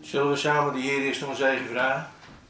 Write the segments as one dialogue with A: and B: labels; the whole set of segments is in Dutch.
A: Zullen we samen de Heer eerst om een zegen vragen?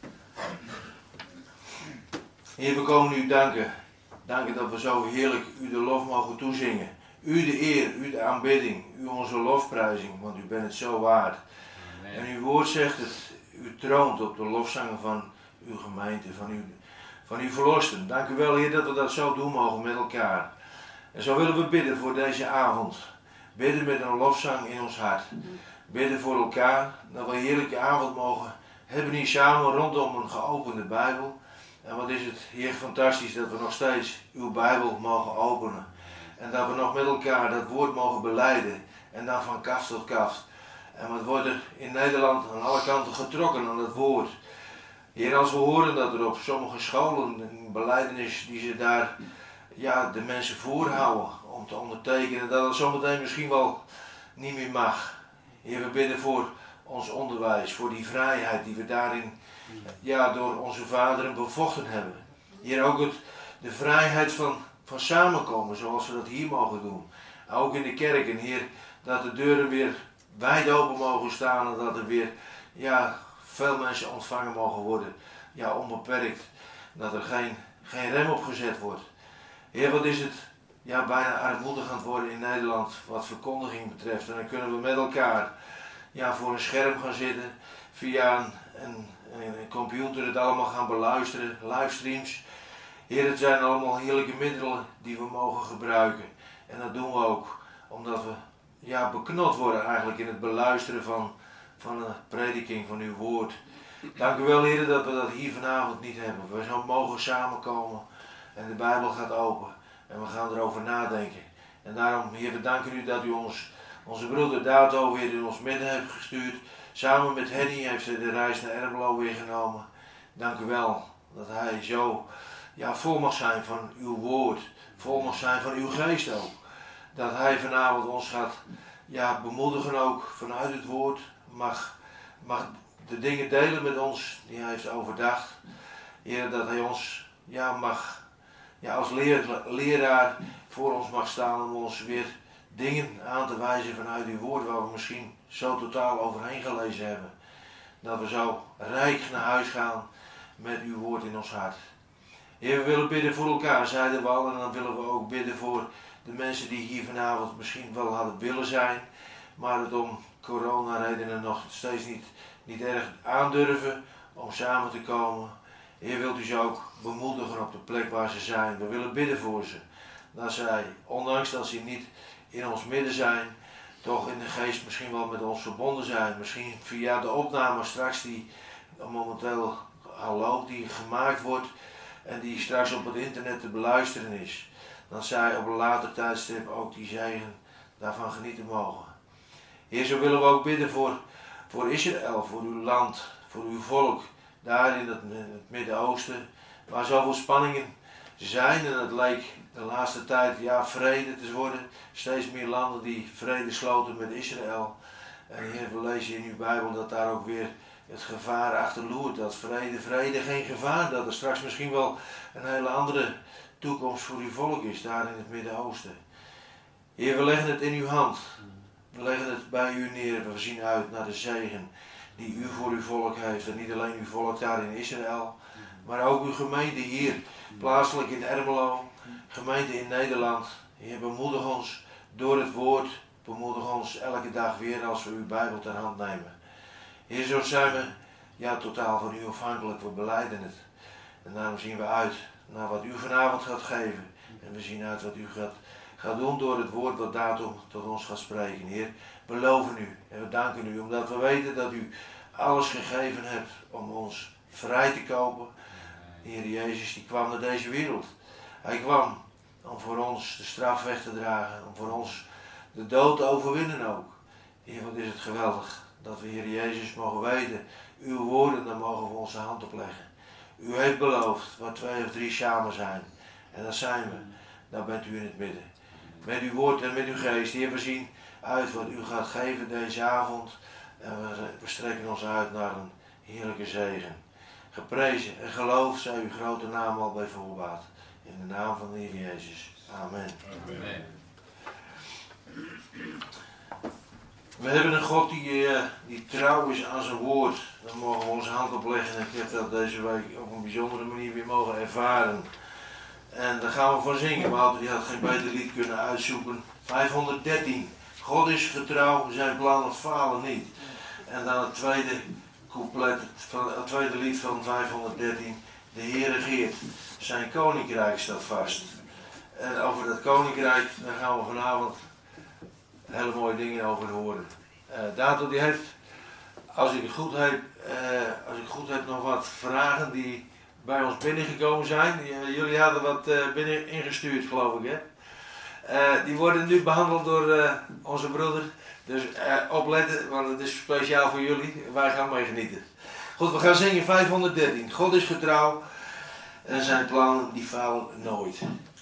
A: Heer, we komen u danken. Danken dat we zo heerlijk u de lof mogen toezingen. U de eer, u de aanbidding, u onze lofprijzing, want u bent het zo waard. Amen. En uw woord zegt het, u troont op de lofzangen van uw gemeente, van uw verlosten. Dank u wel, Heer, dat we dat zo doen mogen met elkaar. En zo willen we bidden voor deze avond. Bidden met een lofzang in ons hart. Bidden voor elkaar, dat we een heerlijke avond mogen hebben hier samen rondom een geopende Bijbel. En wat is het, Heer, fantastisch dat we nog steeds uw Bijbel mogen openen. En dat we nog met elkaar dat woord mogen belijden. En dan van kaft tot kaft. En wat wordt er in Nederland aan alle kanten getrokken aan het woord. Heer, als we horen dat er op sommige scholen een belijdenis die ze daar de mensen voorhouden om te ondertekenen, dat het zometeen misschien wel niet meer mag. Heer, we bidden voor ons onderwijs, voor die vrijheid die we daarin door onze vaderen bevochten hebben. Heer, ook de vrijheid van samenkomen zoals we dat hier mogen doen. Ook in de kerk. En Heer, dat de deuren weer wijd open mogen staan en dat er weer veel mensen ontvangen mogen worden. Ja, onbeperkt. Dat er geen rem op gezet wordt. Heer, wat is het bijna armoedig aan het worden in Nederland wat verkondiging betreft. En dan kunnen we met elkaar voor een scherm gaan zitten, via een computer het allemaal gaan beluisteren, livestreams. Heer, het zijn allemaal heerlijke middelen die we mogen gebruiken. En dat doen we ook omdat we beknot worden eigenlijk in het beluisteren van de prediking van uw woord. Dank u wel, Heer, dat we dat hier vanavond niet hebben. We zo mogen samenkomen en de Bijbel gaat open en we gaan erover nadenken. En daarom, Heer, we danken u dat u onze broeder Dato weer in ons midden hebt gestuurd. Samen met Henny heeft hij de reis naar Ermelo weer genomen. Dank u wel dat hij zo vol mag zijn van uw woord. Vol mag zijn van uw geest ook. Dat hij vanavond ons gaat bemoedigen ook vanuit het woord. Mag de dingen delen met ons die hij heeft overdacht. Heer, dat hij ons mag als leraar voor ons mag staan om ons weer dingen aan te wijzen vanuit uw woord waar we misschien zo totaal overheen gelezen hebben. Dat we zo rijk naar huis gaan met uw woord in ons hart. Heer, we willen bidden voor elkaar, zeiden we al. En dan willen we ook bidden voor de mensen die hier vanavond misschien wel hadden willen zijn. Maar het om coronaredenen nog steeds niet erg aandurven om samen te komen. Heer, wilt u ze ook bemoedigen op de plek waar ze zijn. We willen bidden voor ze. Dat zij, ondanks dat ze niet in ons midden zijn, toch in de geest misschien wel met ons verbonden zijn. Misschien via de opname straks die momenteel al loopt, die gemaakt wordt en die straks op het internet te beluisteren is. Dat zij op een later tijdstip ook die zegen daarvan genieten mogen. Heer, zo willen we ook bidden voor Israël, voor uw land, voor uw volk, daar in het Midden-Oosten, waar zoveel spanningen zijn en het leek de laatste tijd vrede te worden. Steeds meer landen die vrede sloten met Israël. En Heer, we lezen in uw Bijbel dat daar ook weer het gevaar achter loert. Dat vrede geen gevaar. Dat er straks misschien wel een hele andere toekomst voor uw volk is, daar in het Midden-Oosten. Heer, we leggen het in uw hand. We leggen het bij u neer. We zien uit naar de zegen die u voor uw volk heeft. En niet alleen uw volk daar in Israël, maar ook uw gemeente hier, plaatselijk in Ermelo, gemeente in Nederland. Heer, bemoedig ons door het woord. Bemoedig ons elke dag weer als we uw Bijbel ter hand nemen. Heer, zo zijn we totaal van u afhankelijk. We belijden het. En daarom zien we uit naar wat u vanavond gaat geven. En we zien uit wat u gaat doen door het woord wat daartoe tot ons gaat spreken. Heer, we loven u en we danken u omdat we weten dat u alles gegeven hebt om ons vrij te kopen. Heer Jezus, die kwam naar deze wereld. Hij kwam om voor ons de straf weg te dragen, om voor ons de dood te overwinnen ook. Heer, wat is het geweldig dat we, Heer Jezus, mogen weten, uw woorden, daar mogen we onze hand op leggen. U heeft beloofd, waar 2 of 3 samen zijn. En dat zijn we. Dan bent u in het midden. Met uw woord en met uw geest. Heer, we zien uit wat u gaat geven deze avond. En we strekken ons uit naar een heerlijke zegen. Geprezen en geloofd zij uw grote naam al bij voorbaat. In de naam van de Heer Jezus. Amen. Amen. We hebben een God die trouw is aan zijn woord. Daar mogen we onze hand op leggen en ik heb dat deze week op een bijzondere manier weer mogen ervaren. En daar gaan we van zingen, maar je had geen beter lied kunnen uitzoeken. 513. God is getrouw, zijn plannen falen niet. En dan het tweede couplet, het tweede lied van 513. De Heer regeert, zijn koninkrijk staat vast. En over dat koninkrijk, daar gaan we vanavond hele mooie dingen over horen. Dato die heeft, als ik het goed heb, nog wat vragen die bij ons binnengekomen zijn. Jullie hadden wat binnen ingestuurd, geloof ik, hè? Die worden nu behandeld door onze broeder. Dus opletten, want het is speciaal voor jullie. Wij gaan mee genieten. Goed, we gaan zingen 513. God is getrouw en zijn plannen die falen nooit.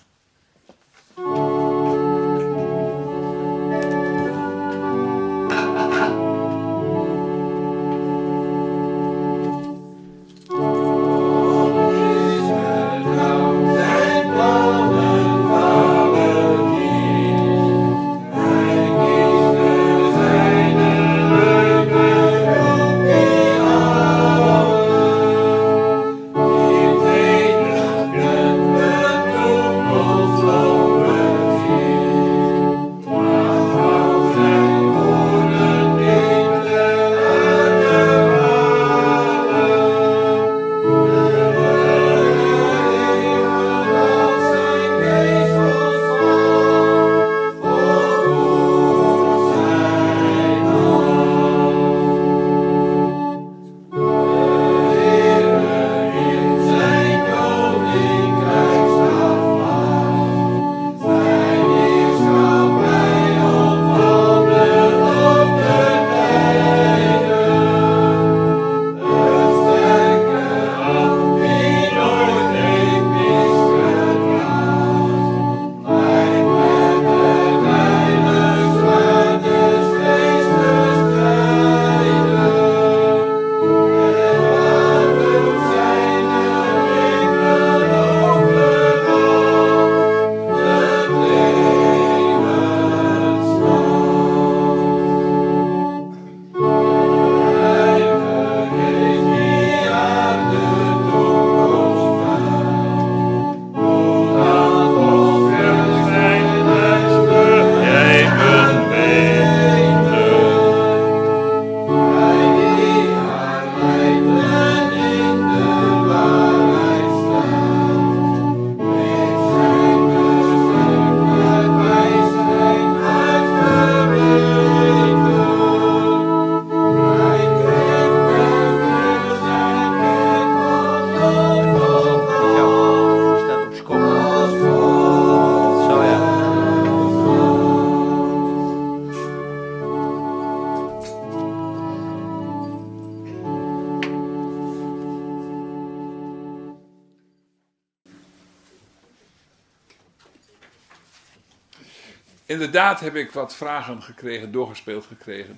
B: Inderdaad heb ik wat vragen gekregen, doorgespeeld gekregen.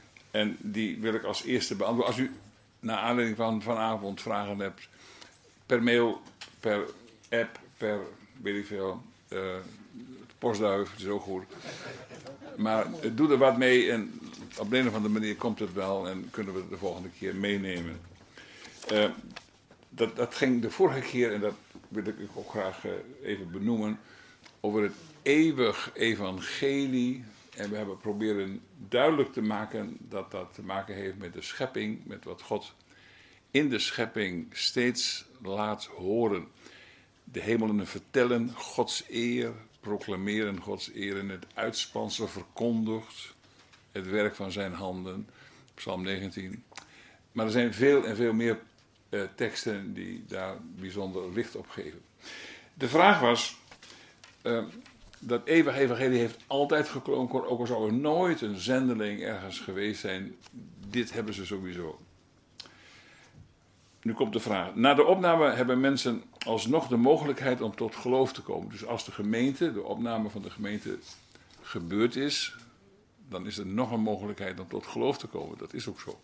B: En die wil ik als eerste beantwoorden. Als u naar aanleiding van vanavond vragen hebt, per mail, per app, per weet ik veel, postduif, het is ook goed. Maar doe er wat mee en op de een of andere manier komt het wel en kunnen we het de volgende keer meenemen. Dat ging de vorige keer, en dat wil ik ook graag even benoemen, over het eeuwig evangelie. En we hebben proberen duidelijk te maken dat dat te maken heeft met de schepping, met wat God in de schepping steeds laat horen. De hemelen vertellen Gods eer, proclameren Gods eer en het uitspansel verkondigt het werk van zijn handen. Psalm 19. Maar er zijn veel en veel meer teksten die daar bijzonder licht op geven. De vraag was, dat eeuwige evangelie heeft altijd geklonken, ook al zou er nooit een zendeling ergens geweest zijn. Dit hebben ze sowieso. Nu komt de vraag. Na de opname hebben mensen alsnog de mogelijkheid om tot geloof te komen. Dus als de opname van de gemeente gebeurd is, dan is er nog een mogelijkheid om tot geloof te komen. Dat is ook zo.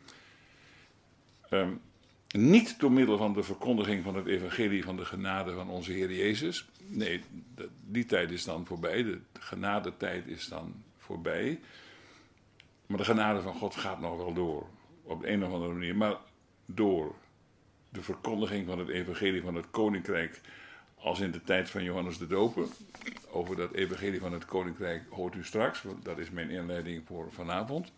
B: Niet door middel van de verkondiging van het evangelie van de genade van onze Heer Jezus. Nee, die tijd is dan voorbij. De genadetijd is dan voorbij. Maar de genade van God gaat nog wel door. Op de een of andere manier. Maar door de verkondiging van het evangelie van het koninkrijk. Als in de tijd van Johannes de Doper. Over dat evangelie van het koninkrijk hoort u straks. Want dat is mijn inleiding voor vanavond.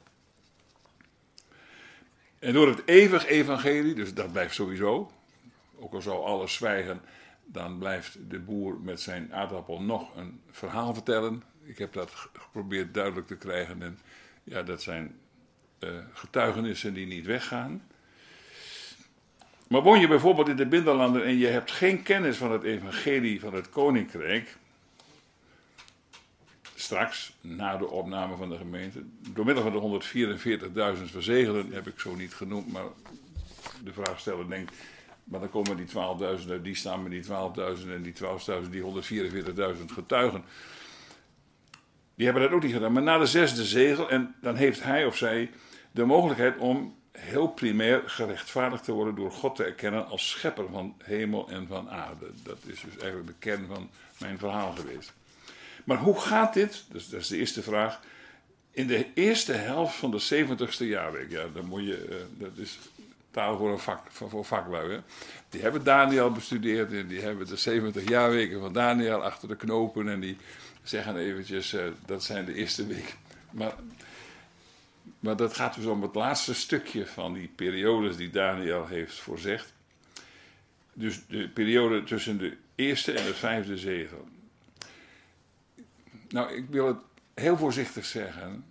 B: En door het eeuwig evangelie, dus dat blijft sowieso. Ook al zou alles zwijgen, dan blijft de boer met zijn aardappel nog een verhaal vertellen. Ik heb dat geprobeerd duidelijk te krijgen. En ja, dat zijn getuigenissen die niet weggaan. Maar woon je bijvoorbeeld in de binnenlanden en je hebt geen kennis van het evangelie van het koninkrijk. Straks, na de opname van de gemeente, door middel van de 144.000 verzegelen, heb ik zo niet genoemd, maar de vraagsteller denkt, maar dan komen die 12.000 uit die staan met die 12.000 en die 12.000, die 144.000 getuigen. Die hebben dat ook niet gedaan. Maar na de 6e zegel, en dan heeft hij of zij de mogelijkheid om heel primair gerechtvaardigd te worden door God te erkennen als schepper van hemel en van aarde. Dat is dus eigenlijk de kern van mijn verhaal geweest. Maar hoe gaat dit? Dus dat is de eerste vraag. In de eerste helft van de 70ste jaarweek. Ja, dan moet je, dat is taal voor vaklui. Hè? Die hebben Daniel bestudeerd en die hebben de 70 jaarweken van Daniel achter de knopen. En die zeggen eventjes, dat zijn de eerste weken. Maar dat gaat dus om het laatste stukje van die periodes die Daniel heeft voorzegd. Dus de periode tussen de eerste en de 5e zegel. Nou, ik wil het heel voorzichtig zeggen.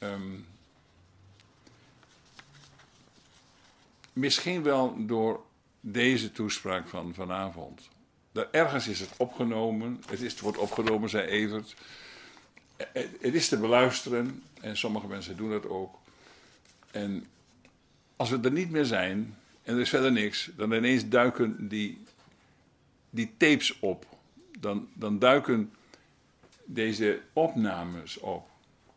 B: Misschien wel door deze toespraak van vanavond. Ergens is het opgenomen. Het wordt opgenomen, zei Evert. Het is te beluisteren. En sommige mensen doen dat ook. En als we er niet meer zijn. En er is verder niks. Dan ineens duiken die tapes op. Dan duiken deze opnames op.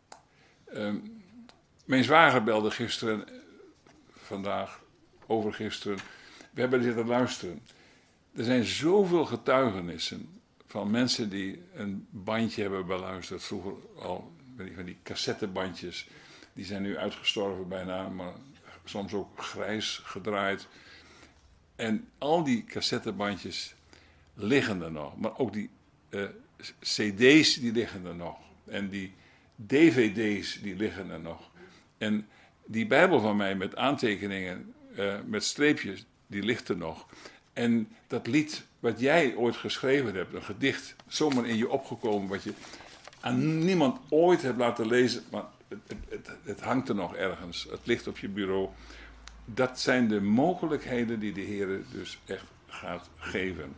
B: Mijn zwager belde gisteren, vandaag, overgisteren. We hebben zitten luisteren. Er zijn zoveel getuigenissen van mensen die een bandje hebben beluisterd. Vroeger al van die cassettebandjes. Die zijn nu uitgestorven bijna, maar soms ook grijs gedraaid. En al die cassettebandjes liggen er nog. Maar ook die cd's die liggen er nog. En die dvd's die liggen er nog. En die Bijbel van mij met aantekeningen, met streepjes, die ligt er nog. En dat lied wat jij ooit geschreven hebt, een gedicht, zomaar in je opgekomen, wat je aan niemand ooit hebt laten lezen, maar het hangt er nog ergens. Het ligt op je bureau. Dat zijn de mogelijkheden die de Heer dus echt gaat geven.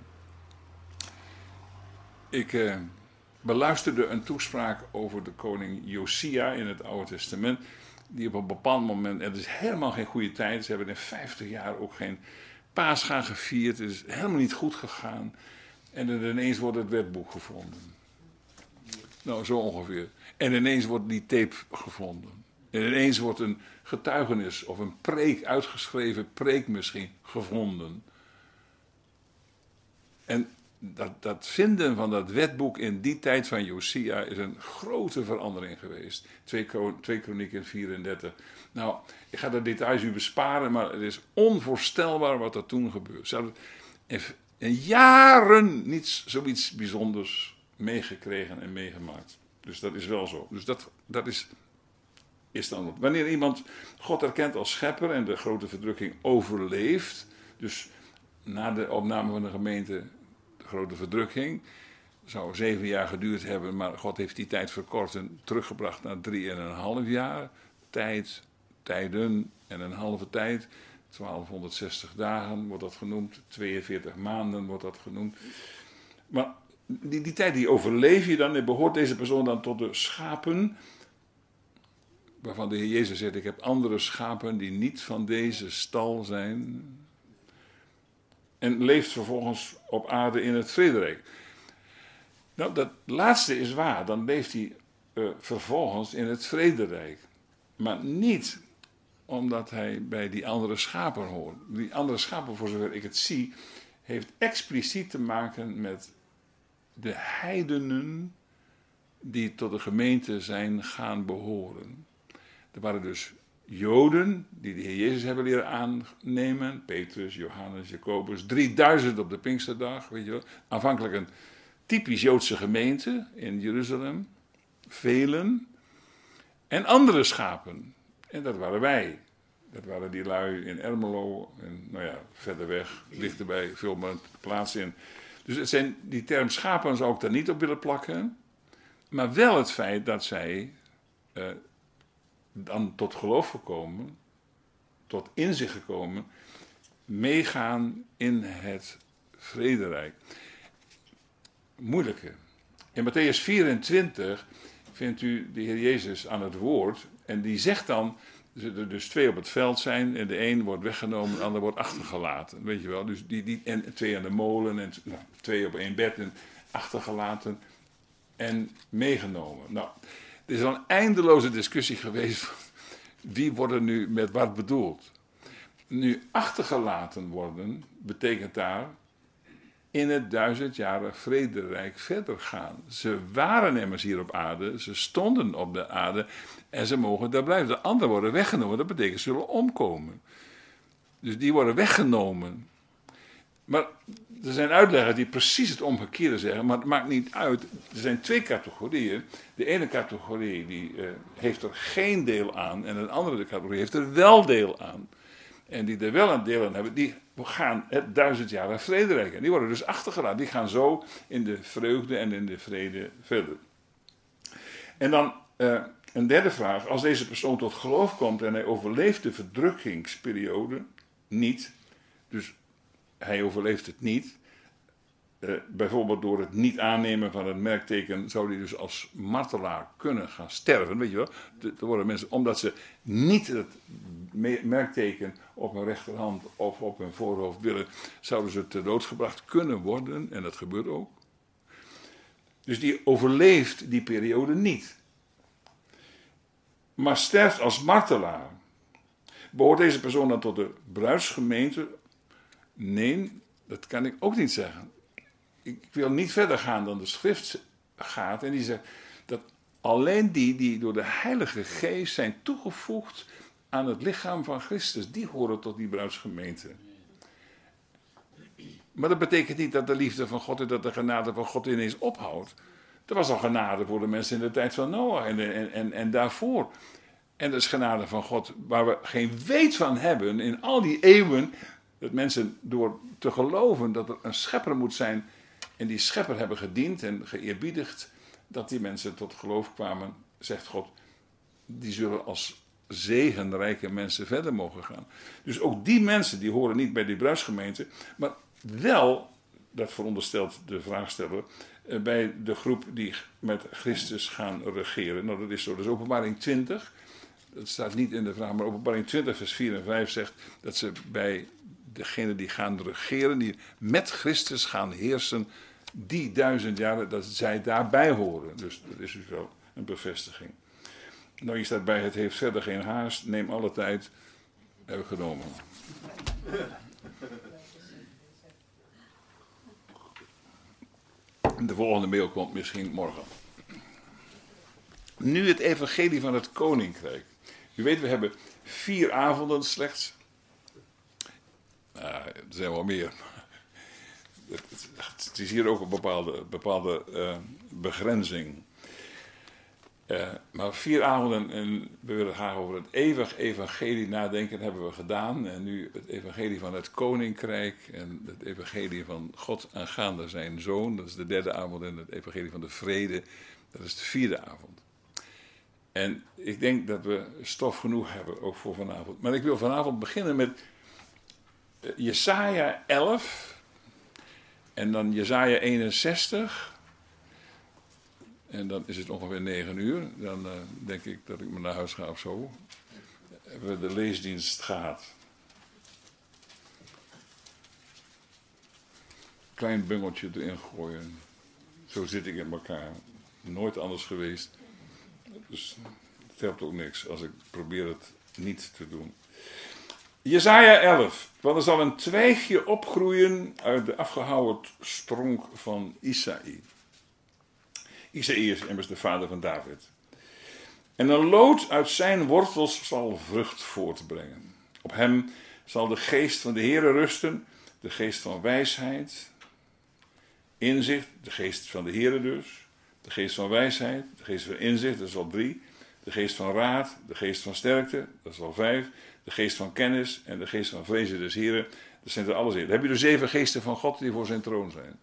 B: Ik beluisterde een toespraak over de koning Josia in het Oude Testament. Die op een bepaald moment, en het is helemaal geen goede tijd, ze hebben in 50 jaar ook geen Pascha gevierd. Het is helemaal niet goed gegaan. En dan ineens wordt het wetboek gevonden. Nou, zo ongeveer. En ineens wordt die tape gevonden. En ineens wordt een getuigenis of een preek, uitgeschreven preek misschien, gevonden. En dat vinden van dat wetboek in die tijd van Josia is een grote verandering geweest. 2 Kronieken 34. Nou, ik ga de details u besparen, maar het is onvoorstelbaar wat er toen gebeurde. Ze hadden in jaren niet zoiets bijzonders meegekregen en meegemaakt. Dus dat is wel zo. Dus dat is dan. Wanneer iemand God erkent als schepper en de grote verdrukking overleeft, dus na de opname van de gemeente, de grote verdrukking, zou 7 jaar geduurd hebben, maar God heeft die tijd verkort en teruggebracht naar 3,5 jaar. Tijden en een halve tijd. 1260 dagen wordt dat genoemd. 42 maanden wordt dat genoemd. Maar die tijd die overleef je dan en behoort deze persoon dan tot de schapen, waarvan de Heer Jezus zegt, ik heb andere schapen die niet van deze stal zijn. En leeft vervolgens op aarde in het vrederijk. Nou, dat laatste is waar. Dan leeft hij vervolgens in het vrederijk. Maar niet omdat hij bij die andere schapen hoort. Die andere schapen, voor zover ik het zie, heeft expliciet te maken met de heidenen die tot de gemeente zijn gaan behoren. Er waren dus Joden die de Heer Jezus hebben leren aannemen. Petrus, Johannes, Jacobus. 3000 op de Pinksterdag, weet je wel. Aanvankelijk een typisch Joodse gemeente in Jeruzalem. Velen. En andere schapen. En dat waren wij. Dat waren die lui in Ermelo. En nou ja, verder weg, dichterbij, veel meer plaats in. Dus het zijn, die term schapen zou ik daar niet op willen plakken. Maar wel het feit dat zij dan tot geloof gekomen, tot inzicht gekomen, meegaan in het vrederijk. Moeilijke. In Mattheüs 24 vindt u de Heer Jezus aan het woord. En die zegt dan, er dus 2 op het veld zijn. En de een wordt weggenomen, de ander wordt achtergelaten. Weet je wel. Dus en 2 aan de molen. En 2 op 1 bed. En achtergelaten. En meegenomen. Nou, er is al een eindeloze discussie geweest. Wie wordt er nu met wat bedoeld? Nu, achtergelaten worden betekent daar in het 1000-jarig vrederijk verder gaan. Ze waren immers hier op aarde, ze stonden op de aarde en ze mogen daar blijven. De anderen worden weggenomen, dat betekent ze zullen omkomen. Dus die worden weggenomen. Maar er zijn uitleggers die precies het omgekeerde zeggen, maar het maakt niet uit. Er zijn 2 categorieën. De ene categorie die heeft er geen deel aan en een andere categorie heeft er wel deel aan. En die er wel een deel aan hebben, die gaan het 1000-jarig vrederijk. En die worden dus achtergelaten. Die gaan zo in de vreugde en in de vrede verder. En dan een derde vraag. Als deze persoon tot geloof komt en hij overleeft de verdrukkingsperiode niet. Dus hij overleeft het niet. Bijvoorbeeld door het niet aannemen van het merkteken zou hij dus als martelaar kunnen gaan sterven. Weet je wel? Er worden mensen, omdat ze niet het merkteken op hun rechterhand of op hun voorhoofd willen, zouden ze ter dood gebracht kunnen worden. En dat gebeurt ook. Dus die overleeft die periode niet. Maar sterft als martelaar. Behoort deze persoon dan tot de bruidsgemeente? Nee, dat kan ik ook niet zeggen. Ik wil niet verder gaan dan de schrift gaat. En die zegt dat alleen die door de Heilige Geest zijn toegevoegd aan het lichaam van Christus, die horen tot die bruidsgemeente. Maar dat betekent niet dat de liefde van God en dat de genade van God ineens ophoudt. Er was al genade voor de mensen in de tijd van Noach en daarvoor. En dat is genade van God waar we geen weet van hebben in al die eeuwen. Dat mensen door te geloven dat er een schepper moet zijn en die schepper hebben gediend en geëerbiedigd, dat die mensen tot geloof kwamen, zegt God, die zullen als zegenrijke mensen verder mogen gaan. Dus ook die mensen die horen niet bij die bruidsgemeente, maar wel, dat veronderstelt de vraagsteller, bij de groep die met Christus gaan regeren. Nou, dat is zo. Dus Openbaring 20, dat staat niet in de vraag, maar Openbaring 20 vers 4 en 5 zegt dat ze bij degenen die gaan regeren, die met Christus gaan heersen, die 1000 jaar, dat zij daarbij horen. Dus dat is dus wel een bevestiging. Nou, hier staat bij, het heeft verder geen haast, neem alle tijd, heb ik genomen. De volgende mail komt misschien morgen. Nu het evangelie van het koninkrijk. U weet, we hebben 4 avonden slechts. Er zijn wel meer. Het is hier ook een bepaalde begrenzing. Maar 4 avonden en we willen graag over het eeuwig evangelie nadenken. Dat hebben we gedaan. En nu het evangelie van het koninkrijk en het evangelie van God aangaande zijn zoon. Dat is de 3e avond. En het evangelie van de vrede, dat is de 4e avond. En ik denk dat we stof genoeg hebben ook voor vanavond. Maar ik wil vanavond beginnen met Jesaja 11 en dan Jesaja 61. En dan is het ongeveer 9 uur. Dan denk ik dat ik maar naar huis ga of zo. Hebben we de leesdienst gehad. Klein bungeltje erin gooien. Zo zit ik in elkaar. Nooit anders geweest. Dus het helpt ook niks als ik probeer het niet te doen. Jesaja 11. Want er zal een twijgje opgroeien uit de afgehouwen stronk van Isaïe. Isaïe is immers de vader van David. En een loot uit zijn wortels zal vrucht voortbrengen. Op hem zal de geest van de Heere rusten, de geest van wijsheid, inzicht, de geest van de Heere dus, de geest van wijsheid, de geest van inzicht, dat is al 3, de geest van raad, de geest van sterkte, dat is al 5, de geest van kennis en de geest van vrezen des Heeren, dat zijn er alles in. Dan heb je de 7 geesten van God die voor zijn troon zijn.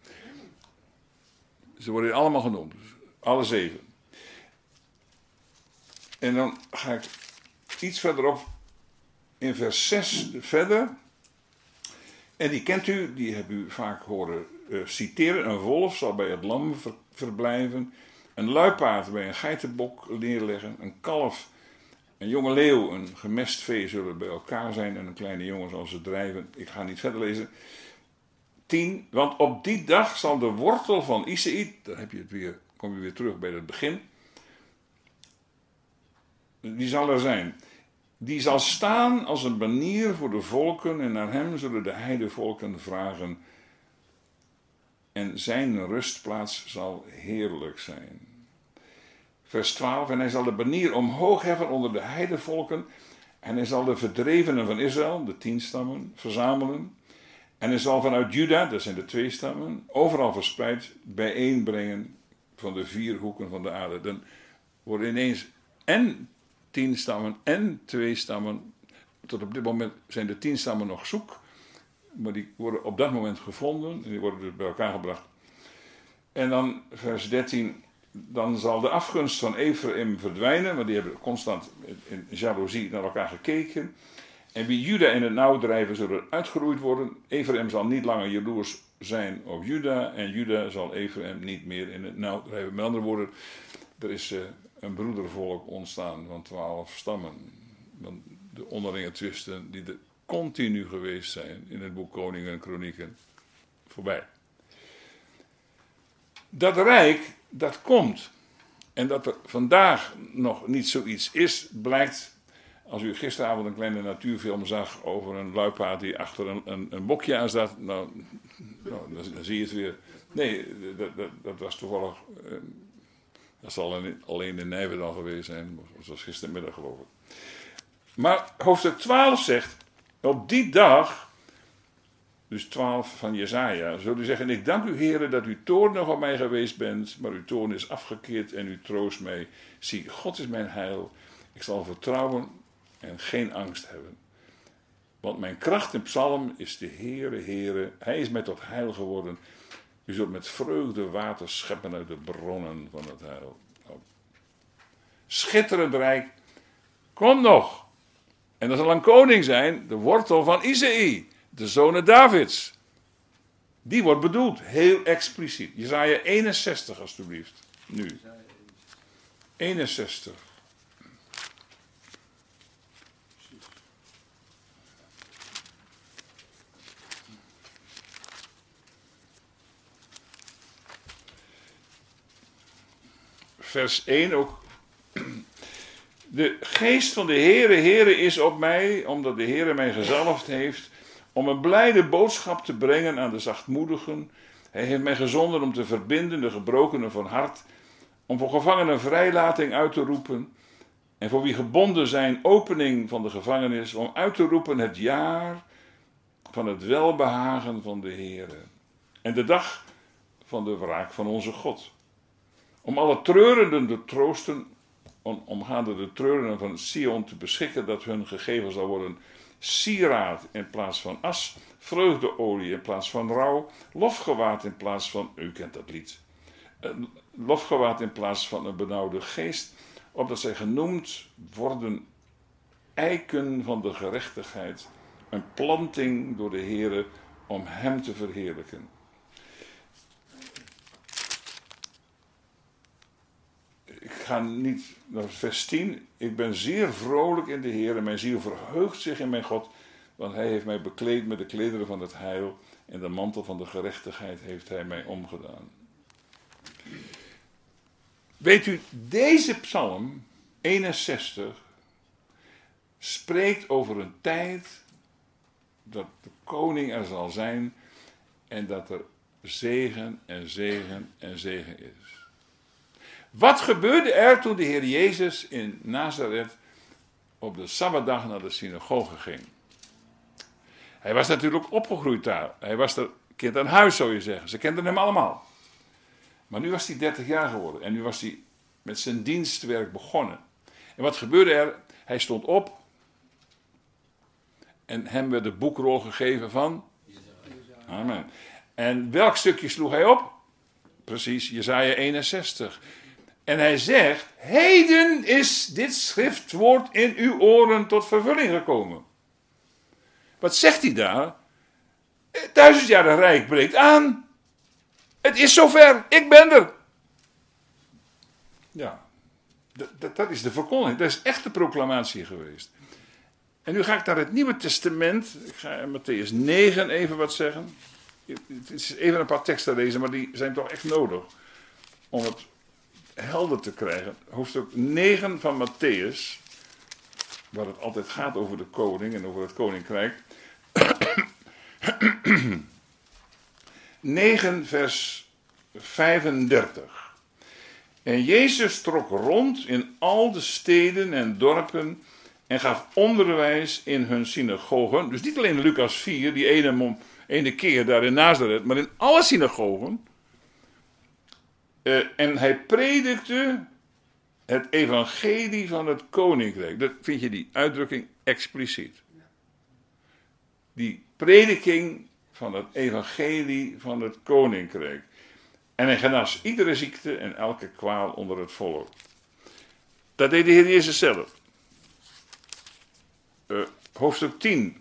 B: Ze worden allemaal genoemd, dus alle 7. En dan ga ik iets verderop in vers 6 verder. En die kent u, die hebt u vaak horen citeren. Een wolf zal bij het lam verblijven. Een luipaard bij een geitenbok neerleggen. Een kalf, een jonge leeuw, een gemest vee zullen bij elkaar zijn. En een kleine jongen zal ze drijven. Ik ga niet verder lezen. 10. Want op die dag zal de wortel van Isaï, dan heb je het weer, kom je weer terug bij het begin. Die zal er zijn. Die zal staan als een banier voor de volken en naar hem zullen de heidevolken vragen. En zijn rustplaats zal heerlijk zijn. Vers 12. En hij zal de banier omhoog heffen onder de heidevolken. En hij zal de verdrevenen van Israël, de 10 stammen, verzamelen. En hij zal vanuit Juda, dat zijn de 2 stammen, overal verspreid bijeenbrengen van de 4 hoeken van de aarde. Dan worden ineens en 10 stammen en 2 stammen. Tot op dit moment zijn de 10 stammen nog zoek. Maar die worden op dat moment gevonden. En die worden dus bij elkaar gebracht. En dan vers 13. Dan zal de afgunst van Ephraim verdwijnen. Want die hebben constant in jaloezie naar elkaar gekeken. En wie Juda in het nauw drijven zullen uitgeroeid worden. Ephraim zal niet langer jaloers zijn op Juda. En Juda zal Ephraim niet meer in het nauw drijven. Met andere woorden, er is een broedervolk ontstaan van 12 stammen. Want de onderlinge twisten die er continu geweest zijn in het boek Koningen en Kronieken, voorbij. Dat rijk, dat komt. En dat er vandaag nog niet zoiets is, blijkt als u gisteravond een kleine natuurfilm zag over een luipaard die achter een bokje aan staat. Nou, dan zie je het weer. Nee, dat was toevallig. Dat zal alleen in Nijverdal dan geweest zijn. Dat was gistermiddag geloof ik. Maar hoofdstuk 12 zegt, op die dag, dus 12 van Jesaja, zult u zeggen, ik dank u Heere dat u toornig op mij geweest bent, maar uw toorn is afgekeerd en u troost mij. Zie, God is mijn heil. Ik zal vertrouwen en geen angst hebben. Want mijn kracht in psalm is de Heere, Heere. Hij is mij tot heil geworden. U zult met vreugde water scheppen uit de bronnen van het heil. Schitterend rijk. Kom nog. En er zal een koning zijn, de wortel van Isaï, de zonen Davids. Die wordt bedoeld, heel expliciet. Jesaja 61 alstublieft. Nu. 61. Vers 1 ook. De geest van de Heere is op mij, omdat de Heere mij gezalfd heeft, om een blijde boodschap te brengen aan de zachtmoedigen. Hij heeft mij gezonden om te verbinden de gebrokenen van hart, om voor gevangenen vrijlating uit te roepen, en voor wie gebonden zijn opening van de gevangenis, om uit te roepen het jaar van het welbehagen van de Heere, en de dag van de wraak van onze God. Om alle treurenden te troosten, omgaande de treurenden van Sion te beschikken, dat hun gegeven zal worden sieraad in plaats van as, vreugdeolie in plaats van rouw, lofgewaad in plaats van, u kent dat lied, lofgewaad in plaats van een benauwde geest, opdat zij genoemd worden eiken van de gerechtigheid, een planting door de Heere om hem te verheerlijken. Ik ga niet naar vers 10. Ik ben zeer vrolijk in de Heer en mijn ziel verheugt zich in mijn God, want hij heeft mij bekleed met de klederen van het heil en de mantel van de gerechtigheid heeft hij mij omgedaan. Weet u, deze psalm 61 spreekt over een tijd dat de koning er zal zijn en dat er zegen en zegen en zegen is. Wat gebeurde er toen de Heer Jezus in Nazareth op de Sabbatdag naar de synagoge ging? Hij was natuurlijk opgegroeid daar. Hij was er kind aan huis, zou je zeggen. Ze kenden hem allemaal. Maar nu was hij 30 jaar geworden. En nu was hij met zijn dienstwerk begonnen. En wat gebeurde er? Hij stond op. En hem werd de boekrol gegeven van... Amen. En welk stukje sloeg hij op? Precies, Jesaja 61. En hij zegt, heden is dit schriftwoord in uw oren tot vervulling gekomen. Wat zegt hij daar? 1000-jarig rijk breekt aan. Het is zover, ik ben er. Ja, dat is de verkondiging, dat is echt de proclamatie geweest. En nu ga ik naar het Nieuwe Testament. Ik ga in Mattheüs 9 even wat zeggen. Het is even een paar teksten lezen, maar die zijn toch echt nodig om het helder te krijgen. Hoofdstuk 9 van Mattheüs, waar het altijd gaat over de koning en over het koninkrijk. 9 vers 35. En Jezus trok rond in al de steden en dorpen en gaf onderwijs in hun synagogen. Dus niet alleen in Lucas 4, die ene keer daar in Nazareth, maar in alle synagogen. En hij predikte het evangelie van het koninkrijk. Dat vind je die uitdrukking expliciet. Die prediking van het evangelie van het koninkrijk. En hij genas iedere ziekte en elke kwaal onder het volk. Dat deed de Heer Jezus zelf. Hoofdstuk 10.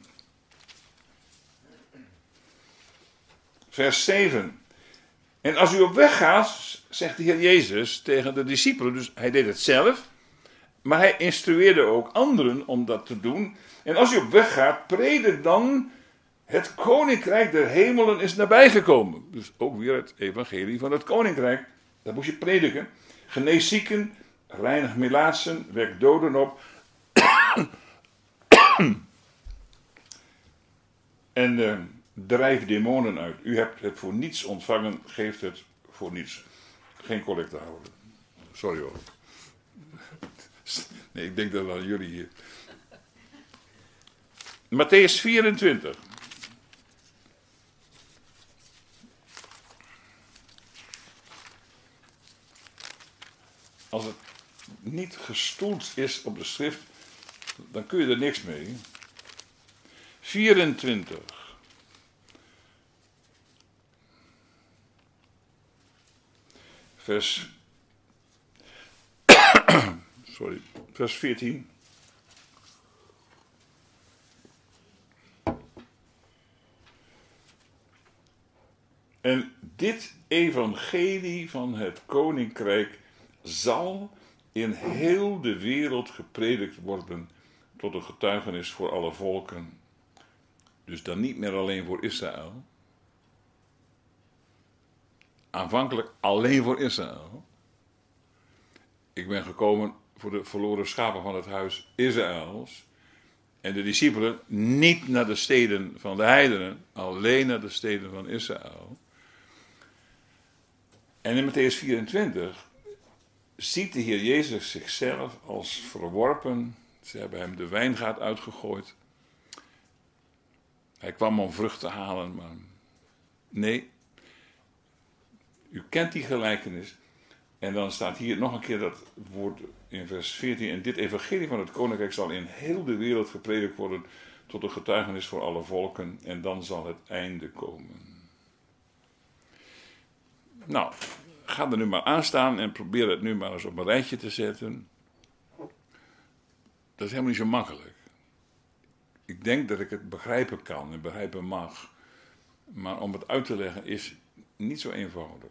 B: Vers 7. En als u op weg gaat, zegt de Heer Jezus tegen de discipelen, dus hij deed het zelf, maar hij instrueerde ook anderen om dat te doen. En als u op weg gaat, predik dan, het koninkrijk der hemelen is nabijgekomen. Dus ook weer het evangelie van het koninkrijk, dat moest je prediken. Genees zieken, reinig melaatsen, wek doden op. En drijf demonen uit. U hebt het voor niets ontvangen, geeft het voor niets. Geen collecte houden. Sorry hoor. Nee, ik denk dat aan jullie hier. Mattheüs 24. Als het niet gestoeld is op de schrift, dan kun je er niks mee. 24. Vers 14. En dit evangelie van het koninkrijk zal in heel de wereld gepredikt worden tot een getuigenis voor alle volken. Dus dan niet meer alleen voor Israël. Aanvankelijk alleen voor Israël. Ik ben gekomen voor de verloren schapen van het huis Israëls. En de discipelen niet naar de steden van de heidenen, alleen naar de steden van Israël. En in Mattheüs 24 ziet de Heer Jezus zichzelf als verworpen. Ze hebben hem de wijngaard uitgegooid. Hij kwam om vrucht te halen, maar nee. U kent die gelijkenis. En dan staat hier nog een keer dat woord in vers 14. En dit evangelie van het koninkrijk zal in heel de wereld gepredikt worden tot een getuigenis voor alle volken. En dan zal het einde komen. Nou, ga er nu maar aan staan en probeer het nu maar eens op een rijtje te zetten. Dat is helemaal niet zo makkelijk. Ik denk dat ik het begrijpen kan en begrijpen mag. Maar om het uit te leggen is niet zo eenvoudig.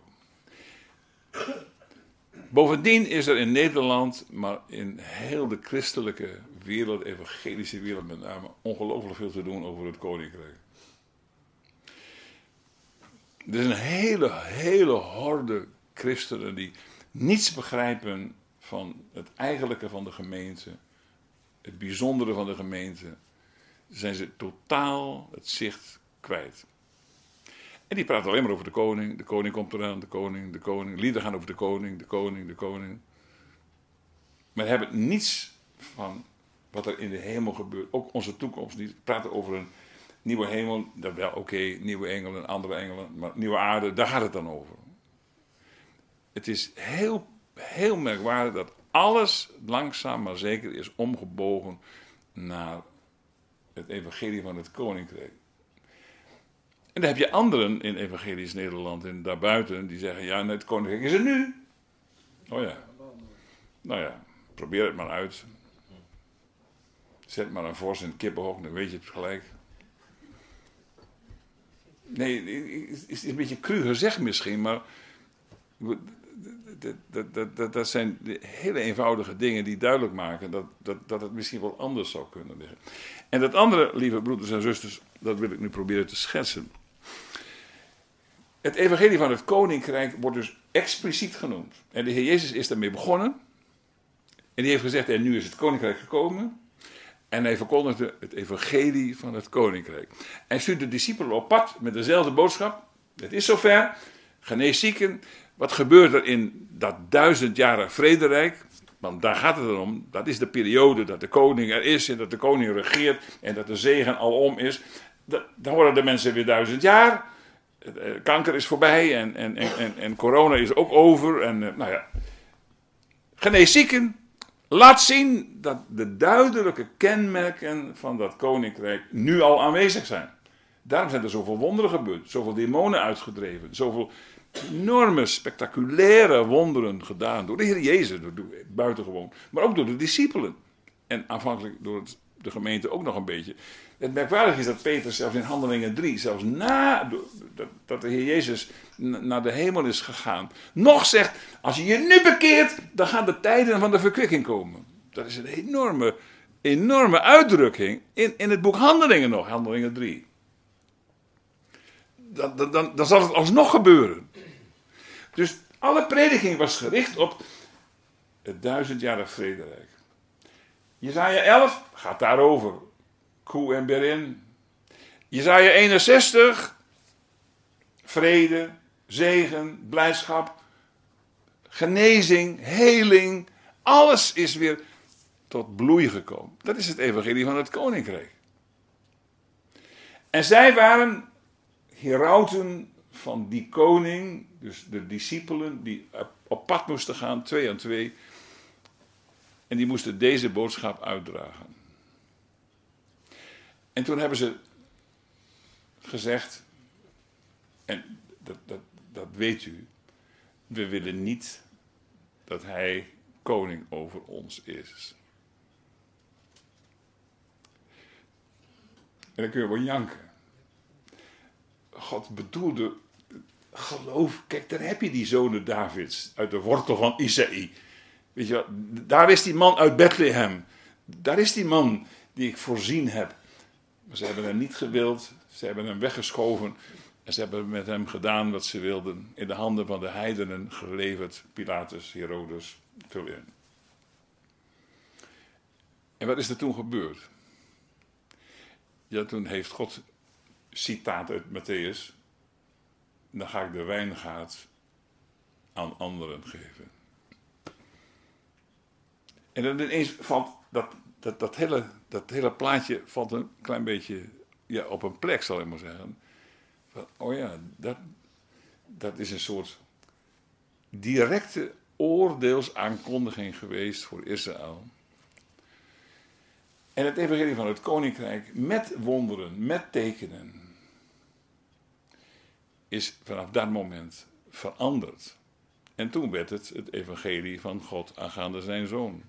B: Bovendien is er in Nederland, maar in heel de christelijke wereld, evangelische wereld met name, ongelooflijk veel te doen over het koninkrijk. Er is een hele horde christenen die niets begrijpen van het eigenlijke van de gemeente, het bijzondere van de gemeente. Zijn ze totaal het zicht kwijt. En die praten alleen maar over de koning komt eraan, de koning, lieden gaan over de koning. Maar hebben niets van wat er in de hemel gebeurt, ook onze toekomst niet. We praten over een nieuwe hemel, dat wel oké, nieuwe engelen, andere engelen, maar nieuwe aarde, daar gaat het dan over. Het is heel, heel merkwaardig dat alles langzaam maar zeker is omgebogen naar het evangelie van het koninkrijk. En dan heb je anderen in evangelisch Nederland en daarbuiten die zeggen, ja, het koninkrijk is er nu. Oh ja. Nou ja, probeer het maar uit. Zet maar een vos in het kippenhok, dan weet je het gelijk. Nee, het is een beetje cru gezegd misschien, maar dat zijn hele eenvoudige dingen die duidelijk maken dat het misschien wel anders zou kunnen liggen. En dat andere, lieve broeders en zusters, dat wil ik nu proberen te schetsen. Het evangelie van het koninkrijk wordt dus expliciet genoemd. En de Heer Jezus is daarmee begonnen. En die heeft gezegd, en nu is het koninkrijk gekomen. En hij verkondigde het evangelie van het koninkrijk. Hij stuurde de discipelen op pad met dezelfde boodschap. Het is zover. Genees zieken. Wat gebeurt er in dat 1000-jarig vrederijk? Want daar gaat het om. Dat is de periode dat de koning er is en dat de koning regeert en dat de zegen alom is. Dan worden de mensen weer 1000 jaar. Kanker is voorbij en corona is ook over. En nou ja. Genees zieken. Laat zien dat de duidelijke kenmerken van dat koninkrijk nu al aanwezig zijn. Daarom zijn er zoveel wonderen gebeurd, zoveel demonen uitgedreven, zoveel enorme, spectaculaire wonderen gedaan door de Heer Jezus, buitengewoon, maar ook door de discipelen. En aanvankelijk door de gemeente ook nog een beetje. Het merkwaardige is dat Petrus zelfs in Handelingen 3, zelfs dat de Heer Jezus naar de hemel is gegaan, nog zegt, als je je nu bekeert, dan gaan de tijden van de verkwikking komen. Dat is een enorme uitdrukking in het boek Handelingen nog, Handelingen 3. Dan zal het alsnog gebeuren. Dus alle prediking was gericht op het 1000-jarig vrederijk. Jesaja 11 gaat daarover. Koe en Berin. Jesaja 61. Vrede, zegen, blijdschap, genezing, heling. Alles is weer tot bloei gekomen. Dat is het evangelie van het koninkrijk. En zij waren herauten van die koning, dus de discipelen die op pad moesten gaan, 2 aan 2. En die moesten deze boodschap uitdragen. En toen hebben ze gezegd, en dat weet u, we willen niet dat hij koning over ons is. En dan kun je wel janken. God bedoelde geloof, kijk, daar heb je die zonen Davids uit de wortel van Isaïe. Weet je wel, daar is die man uit Bethlehem. Daar is die man die ik voorzien heb. Maar ze hebben hem niet gewild, ze hebben hem weggeschoven en ze hebben met hem gedaan wat ze wilden. In de handen van de heidenen geleverd, Pilatus, Herodes, vul in. En wat is er toen gebeurd? Ja, toen heeft God, citaat uit Matthäus, dan ga ik de wijngaard aan anderen geven. En dan ineens valt dat hele plaatje valt een klein beetje op een plek, zal ik maar zeggen. Van, oh ja, dat is een soort directe oordeelsaankondiging geweest voor Israël. En het evangelie van het koninkrijk met wonderen, met tekenen, is vanaf dat moment veranderd. En toen werd het evangelie van God aangaande zijn zoon.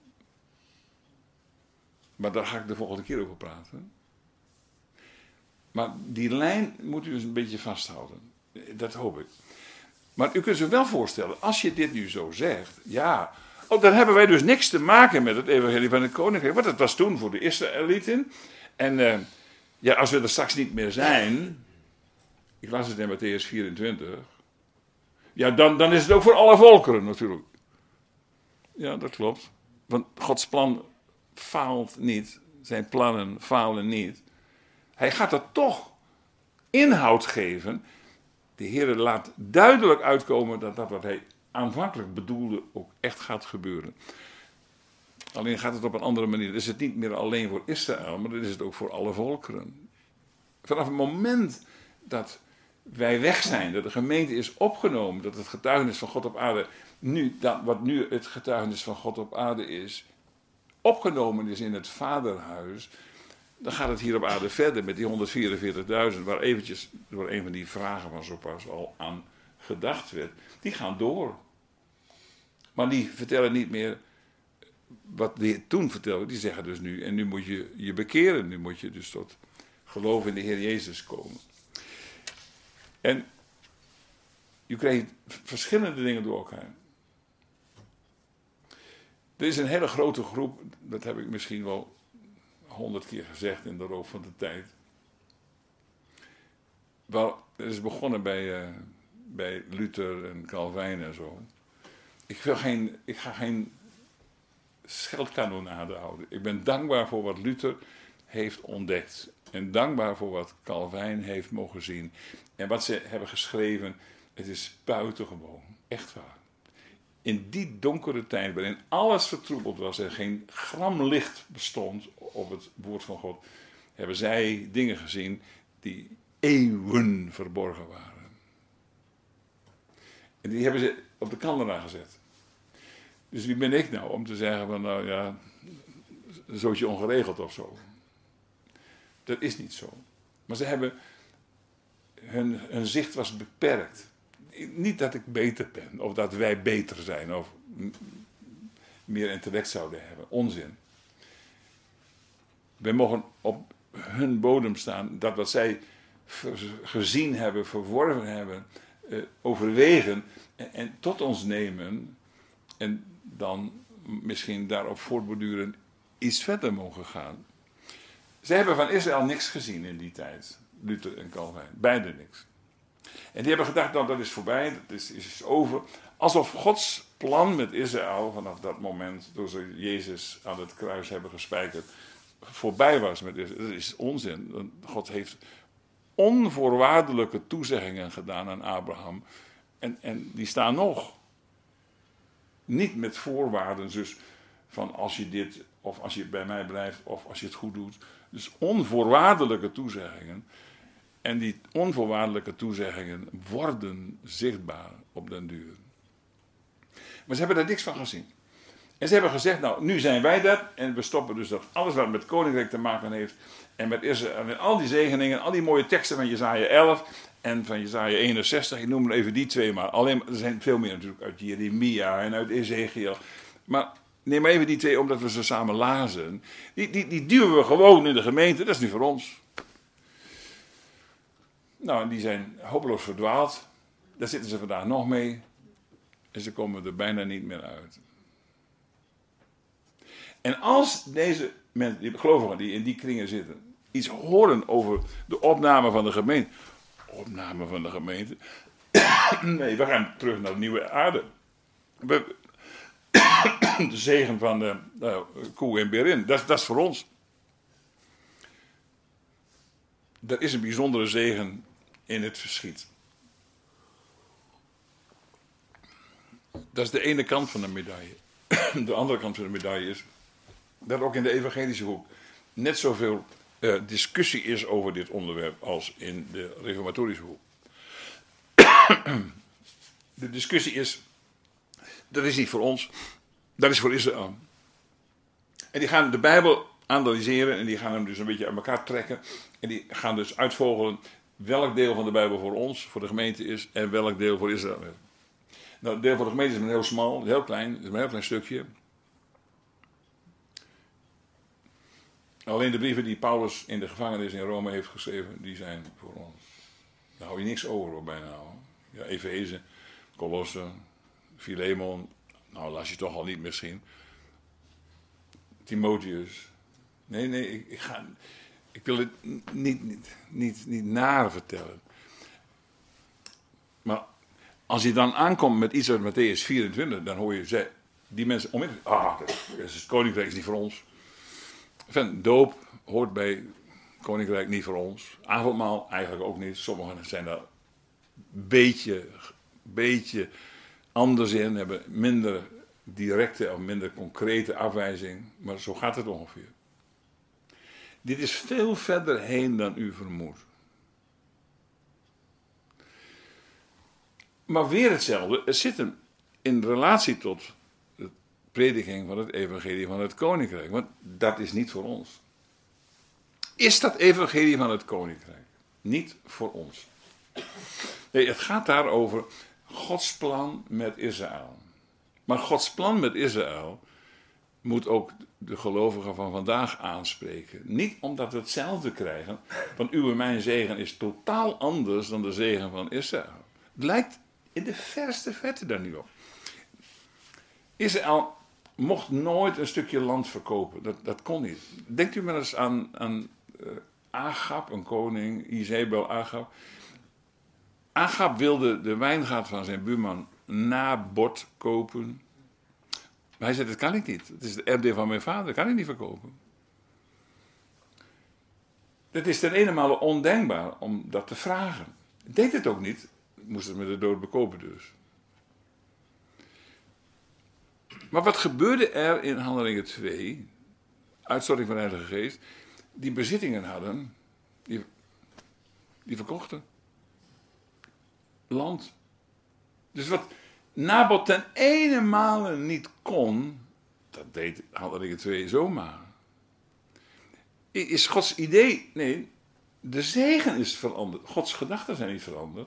B: Maar daar ga ik de volgende keer over praten. Maar die lijn moet u dus een beetje vasthouden. Dat hoop ik. Maar u kunt zich wel voorstellen, als je dit nu zo zegt, ja, dan hebben wij dus niks te maken met het evangelie van het koninkrijk. Want dat was toen voor de Israëlieten. En als we er straks niet meer zijn, ik las het in Matthäus 24, ja, dan is het ook voor alle volkeren natuurlijk. Ja, dat klopt. Want Gods plan faalt niet. Zijn plannen falen niet. Hij gaat er toch inhoud geven de Heer laat duidelijk uitkomen dat wat hij aanvankelijk bedoelde ook echt gaat gebeuren. Alleen gaat het op een andere manier. Dan is het niet meer alleen voor Israël, maar dan is het ook voor alle volkeren. Vanaf het moment dat wij weg zijn, dat de gemeente is opgenomen, dat het getuigenis van God op aarde, wat nu het getuigenis van God op aarde is, opgenomen is in het Vaderhuis, dan gaat het hier op aarde verder met die 144.000, waar eventjes door een van die vragen van zo pas al aan gedacht werd. Die gaan door. Maar die vertellen niet meer wat die toen vertelden. Die zeggen dus nu, en nu moet je je bekeren. Nu moet je dus tot geloof in de Heer Jezus komen. En je krijgt verschillende dingen door elkaar. Er is een hele grote groep, dat heb ik misschien wel 100 keer gezegd in de loop van de tijd. Wel, het is begonnen bij Luther en Calvijn en zo. Ik ga geen scheldkanonade houden. Ik ben dankbaar voor wat Luther heeft ontdekt. En dankbaar voor wat Calvijn heeft mogen zien. En wat ze hebben geschreven, het is buitengewoon. Echt waar. In die donkere tijd, waarin alles vertroebeld was en geen gram licht bestond op het woord van God, hebben zij dingen gezien die eeuwen verborgen waren. En die hebben ze op de kandelaar gezet. Dus wie ben ik nou om te zeggen van nou ja, een zootje ongeregeld of zo. Dat is niet zo. Maar ze hebben, hun zicht was beperkt. Niet dat ik beter ben, of dat wij beter zijn, of meer intellect zouden hebben. Onzin. We mogen op hun bodem staan, dat wat zij gezien hebben, verworven hebben, overwegen en tot ons nemen. En dan misschien daarop voortborduren iets verder mogen gaan. Ze hebben van Israël niks gezien in die tijd. Luther en Calvijn. Beide niks. En die hebben gedacht, nou dat is voorbij, dat is over. Alsof Gods plan met Israël vanaf dat moment, door ze Jezus aan het kruis hebben gespijkerd, voorbij was met Israël. Dat is onzin. God heeft onvoorwaardelijke toezeggingen gedaan aan Abraham. En die staan nog. Niet met voorwaarden, dus van als je dit, of als je bij mij blijft, of als je het goed doet. Dus onvoorwaardelijke toezeggingen. En die onvoorwaardelijke toezeggingen worden zichtbaar op den duur. Maar ze hebben daar niks van gezien. En ze hebben gezegd, nou, nu zijn wij dat. En we stoppen dus dat alles wat met koninkrijk te maken heeft. En met Israël, met al die zegeningen, al die mooie teksten van Jesaja 11 en van Jesaja 61. Ik noem er even die twee maar. Alleen, er zijn veel meer natuurlijk uit Jeremia en uit Ezekiel. Maar neem maar even die twee, omdat we ze samen lazen. Die duwen we gewoon in de gemeente. Dat is niet voor ons. Nou, en die zijn hopeloos verdwaald. Daar zitten ze vandaag nog mee. En ze komen er bijna niet meer uit. En als deze mensen, die gelovigen die in die kringen zitten, iets horen over de opname van de gemeente. Opname van de gemeente? Nee, we gaan terug naar de nieuwe aarde. De zegen van de koe en berin, dat is voor ons. Er is een bijzondere zegen in het verschiet. Dat is de ene kant van de medaille. De andere kant van de medaille is dat ook in de evangelische hoek net zoveel discussie is over dit onderwerp als in de reformatorische hoek. De discussie is, dat is niet voor ons, dat is voor Israël. En die gaan de Bijbel analyseren en die gaan hem dus een beetje uit elkaar trekken. En die gaan dus uitvogelen welk deel van de Bijbel voor ons, voor de gemeente is en welk deel voor Israël is. Nou, het deel voor de gemeente is maar heel smal, heel klein, is maar een heel klein stukje. Alleen de brieven die Paulus in de gevangenis in Rome heeft geschreven, die zijn voor ons. Daar hou je niks over op bijna. Hoor. Ja, Efeze, Colosse, Filemon, nou las je toch al niet misschien. Timotheus. Nee, ik wil het niet naar vertellen. Maar als je dan aankomt met iets uit Matthäus 24, dan hoor je die mensen onmiddellijk, het koninkrijk is niet voor ons. Enfin, doop hoort bij koninkrijk niet voor ons. Avondmaal eigenlijk ook niet. Sommigen zijn daar beetje anders in, hebben minder directe of minder concrete afwijzing, maar zo gaat het ongeveer. Dit is veel verder heen dan u vermoedt. Maar weer hetzelfde, het zit hem in relatie tot de prediking van het evangelie van het koninkrijk, want dat is niet voor ons. Is dat evangelie van het koninkrijk niet voor ons? Nee, het gaat daar over Gods plan met Israël. Maar Gods plan met Israël moet ook de gelovigen van vandaag aanspreken. Niet omdat we hetzelfde krijgen, want uw en mijn zegen is totaal anders dan de zegen van Israël. Het lijkt in de verste verte daar niet op. Israël mocht nooit een stukje land verkopen. Dat kon niet. Denkt u maar eens aan Agab, een koning, Izebel Agab. Agab wilde de wijngaard van zijn buurman Nabot kopen. Maar hij zei, dat kan ik niet. Het is de erfdeel van mijn vader, dat kan ik niet verkopen. Het is ten ene ondenkbaar om dat te vragen. Deed het ook niet. Moest het met de dood bekopen dus. Maar wat gebeurde er in Handelingen 2, uitstorting van de Heilige Geest, die bezittingen hadden, die verkochten. Land. Dus wat Nabot ten ene male niet kon, dat deed Handelingen 2 zomaar. Is Gods idee, nee, de zegen is veranderd. Gods gedachten zijn niet veranderd.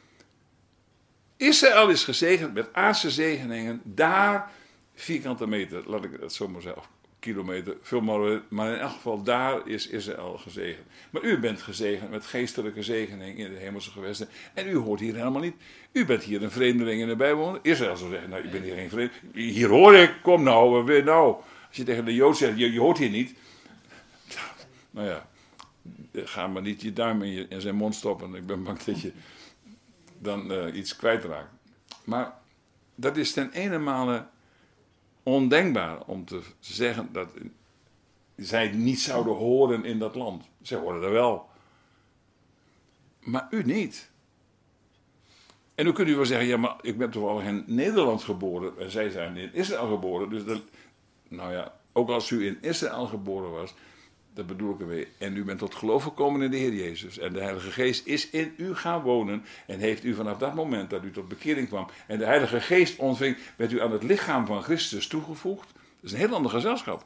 B: Israël is gezegend met aardse zegeningen, daar vierkante meter, laat ik het zo maar zeggen, of kilometer, veel maar in elk geval daar is Israël gezegend. Maar u bent gezegend met geestelijke zegening in de hemelse gewesten en u hoort hier helemaal niet. U bent hier een vreemdeling in de bijwoner. Israël zou zeggen, nou, ik ben hier geen vreemdeling. Hier hoor ik, kom nou, weer nou. Als je tegen de Jood zegt, je hoort hier niet. Nou ja, ga maar niet je duim in zijn mond stoppen. Ik ben bang dat je dan iets kwijtraakt. Maar dat is ten ene male ondenkbaar om te zeggen dat zij niet zouden horen in dat land. Zij horen er wel. Maar u niet. En dan kunt u wel zeggen, ja, maar ik ben toch al in Nederland geboren en zij zijn in Israël geboren. Dus dat, nou ja, ook als u in Israël geboren was, dat bedoel ik ermee. En u bent tot geloof gekomen in de Heer Jezus. En de Heilige Geest is in u gaan wonen. En heeft u vanaf dat moment dat u tot bekering kwam. En de Heilige Geest ontving, werd u aan het lichaam van Christus toegevoegd. Dat is een heel ander gezelschap.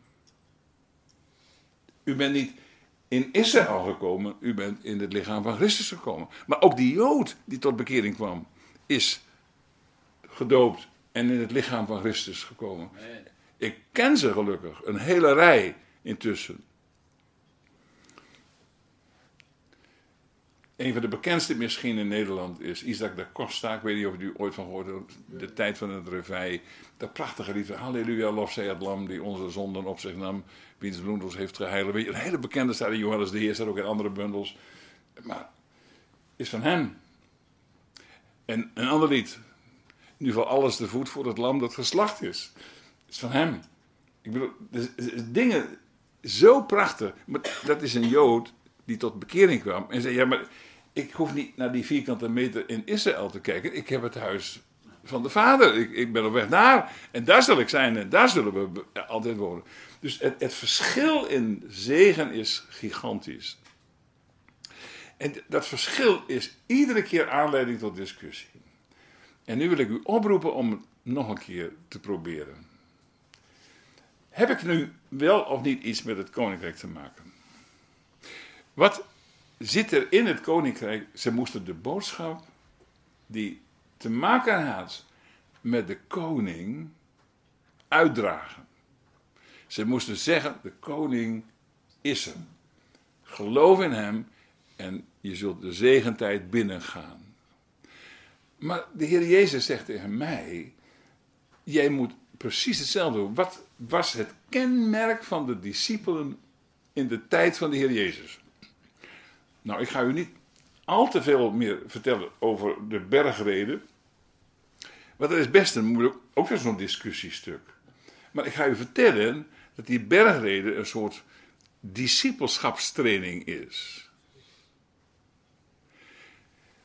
B: U bent niet in Israël gekomen. U bent in het lichaam van Christus gekomen. Maar ook die Jood die tot bekering kwam, is gedoopt en in het lichaam van Christus gekomen. Ik ken ze gelukkig. Een hele rij intussen. Een van de bekendste misschien in Nederland is Isaac da Costa. Ik weet niet of u ooit van gehoord hebt. De tijd van het reveil. Dat prachtige lied. Halleluja, lof zij het lam die onze zonden op zich nam. Wiens bloed ons heeft geheiligd. Weet je, een hele bekende staat in Johannes de Heer. Staat ook in andere bundels. Maar is van hem. En een ander lied. In ieder geval alles te voet voor het lam dat geslacht is. Is van hem. Ik bedoel, dingen zo prachtig. Maar dat is een Jood die tot bekering kwam en zei, ja, maar ik hoef niet naar die vierkante meter in Israël te kijken. Ik heb het huis van de Vader. Ik ben op weg naar. En daar zal ik zijn en daar zullen we altijd wonen. Dus het verschil in zegen is gigantisch. En dat verschil is iedere keer aanleiding tot discussie. En nu wil ik u oproepen om het nog een keer te proberen. Heb ik nu wel of niet iets met het koninkrijk te maken? Wat zit er in het koninkrijk? Ze moesten de boodschap die te maken had met de koning uitdragen. Ze moesten zeggen, de koning is er. Geloof in hem en je zult de zegentijd binnengaan. Maar de Heer Jezus zegt tegen mij, jij moet precies hetzelfde doen. Wat was het kenmerk van de discipelen in de tijd van de Heer Jezus? Nou, ik ga u niet al te veel meer vertellen over de bergreden. Want dat is best een moeilijk, ook weer zo'n discussiestuk. Maar ik ga u vertellen dat die bergreden een soort discipelschapstraining is.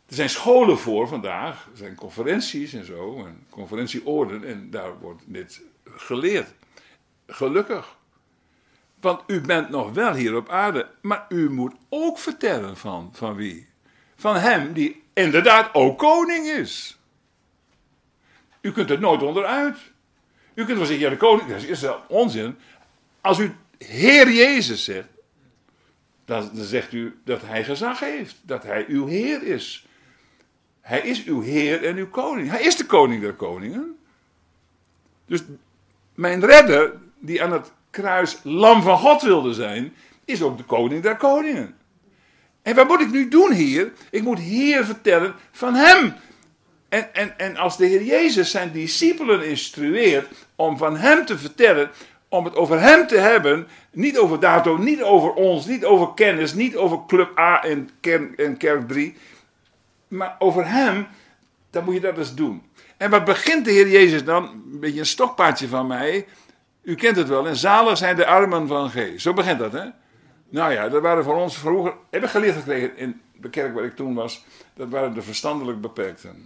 B: Er zijn scholen voor vandaag, er zijn conferenties en zo, en conferentieoorden, en daar wordt dit geleerd. Gelukkig. Want u bent nog wel hier op aarde, maar u moet ook vertellen van wie? Van hem die inderdaad ook koning is. U kunt er nooit onderuit. U kunt wel zeggen, ja, de koning, dat is wel onzin. Als u Heer Jezus zegt, dan zegt u dat hij gezag heeft, dat hij uw Heer is. Hij is uw Heer en uw koning. Hij is de koning der koningen. Dus mijn redder, die aan het kruis lam van God wilde zijn, is ook de koning der koningen. En wat moet ik nu doen hier? Ik moet hier vertellen van hem. En als de Heer Jezus zijn discipelen instrueert om van hem te vertellen, om het over hem te hebben, niet over dato, niet over ons, niet over kennis, niet over club A en kerk 3, maar over hem, dan moet je dat eens doen. En wat begint de Heer Jezus dan? Een beetje een stokpaardje van mij. U kent het wel, en zalig zijn de armen van geest. Zo begint dat, hè? Nou ja, dat waren voor ons vroeger, heb ik geleerd gekregen in de kerk waar ik toen was, dat waren de verstandelijk beperkten.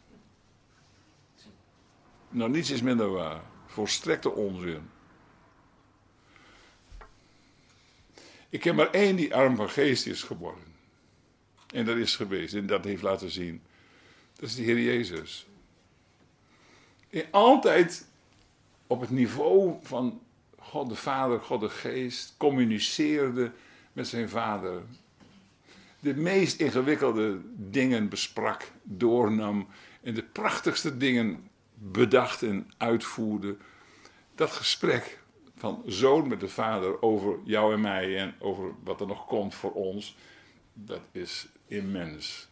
B: Nou, niets is minder waar. Volstrekte onzin. Ik ken maar één die arm van geest is geworden. En dat is geweest, en dat heeft laten zien. Dat is de Heer Jezus. En altijd op het niveau van God de Vader, God de Geest, communiceerde met zijn Vader. De meest ingewikkelde dingen besprak, doornam en de prachtigste dingen bedacht en uitvoerde. Dat gesprek van zoon met de Vader over jou en mij en over wat er nog komt voor ons, dat is immens.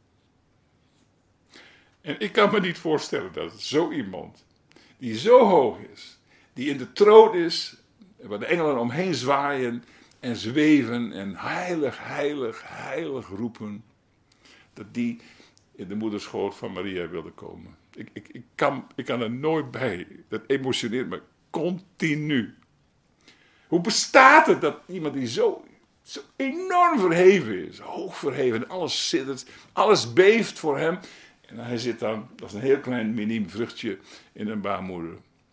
B: En ik kan me niet voorstellen dat zo iemand, die zo hoog is, die in de troon is, waar de engelen omheen zwaaien en zweven en heilig, heilig, heilig roepen, dat die in de moederschoot van Maria wilde komen. Ik kan er nooit bij. Dat emotioneert me continu. Hoe bestaat het dat iemand die zo enorm verheven is, hoog verheven, alles zittert, alles beeft voor hem, en hij zit dan, dat is een heel klein miniem vruchtje in een baarmoeder.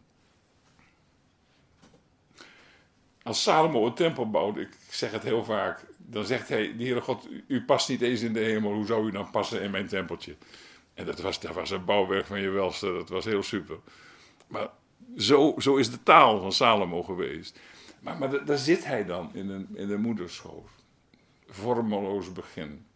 B: Als Salomo een tempel bouwt, ik zeg het heel vaak, dan zegt hij, de Heere God, u past niet eens in de hemel, hoe zou u dan passen in mijn tempeltje? En dat was een bouwwerk van je welste, dat was heel super. Maar zo is de taal van Salomo geweest. Maar daar zit hij dan in de moederschoot. Vormeloos begin.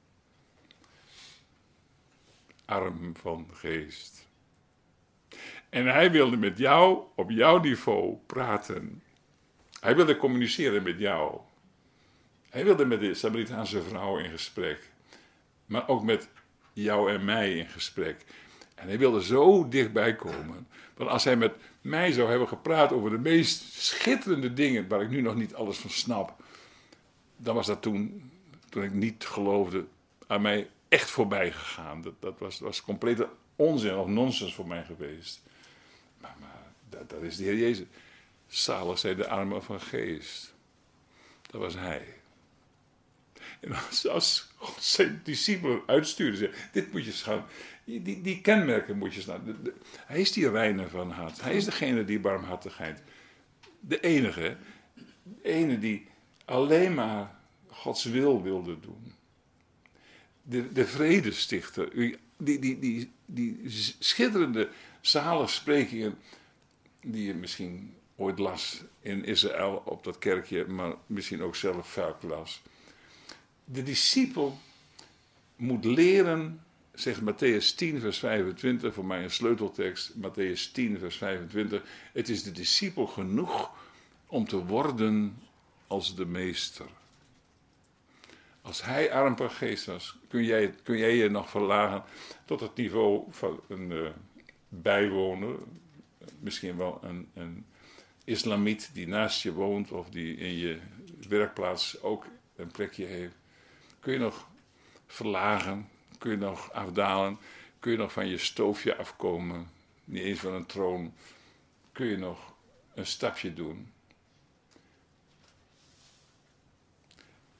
B: Arm van geest. En hij wilde met jou op jouw niveau praten. Hij wilde communiceren met jou. Hij wilde met de Samaritaanse vrouw in gesprek. Maar ook met jou en mij in gesprek. En hij wilde zo dichtbij komen. Want als hij met mij zou hebben gepraat over de meest schitterende dingen, waar ik nu nog niet alles van snap, dan was dat toen ik niet geloofde, aan mij echt voorbij gegaan. Dat was complete onzin of nonsens voor mij geweest. Maar dat is de Heer Jezus. Zalig zijn de armen van geest. Dat was hij. En als God zijn discipelen uitstuurde, zei, dit moet je gaan, die kenmerken moet je gaan. Hij is die reine van hart. Hij is degene die barmhartigheid. De enige die alleen Gods wil wilde doen. De vredestichter. Die schitterende zaligsprekingen die je misschien ooit las in Israël op dat kerkje, maar misschien ook zelf vaak las. De discipel moet leren, zegt Matthäus 10 vers 25, voor mij een sleuteltekst, Matthäus 10 vers 25, het is de discipel genoeg om te worden als de meester. Als hij arm van geest was, kun jij je nog verlagen tot het niveau van een bijwoner, misschien wel een islamiet die naast je woont of die in je werkplaats ook een plekje heeft. Kun je nog verlagen, kun je nog afdalen, kun je nog van je stoofje afkomen, niet eens van een troon, kun je nog een stapje doen.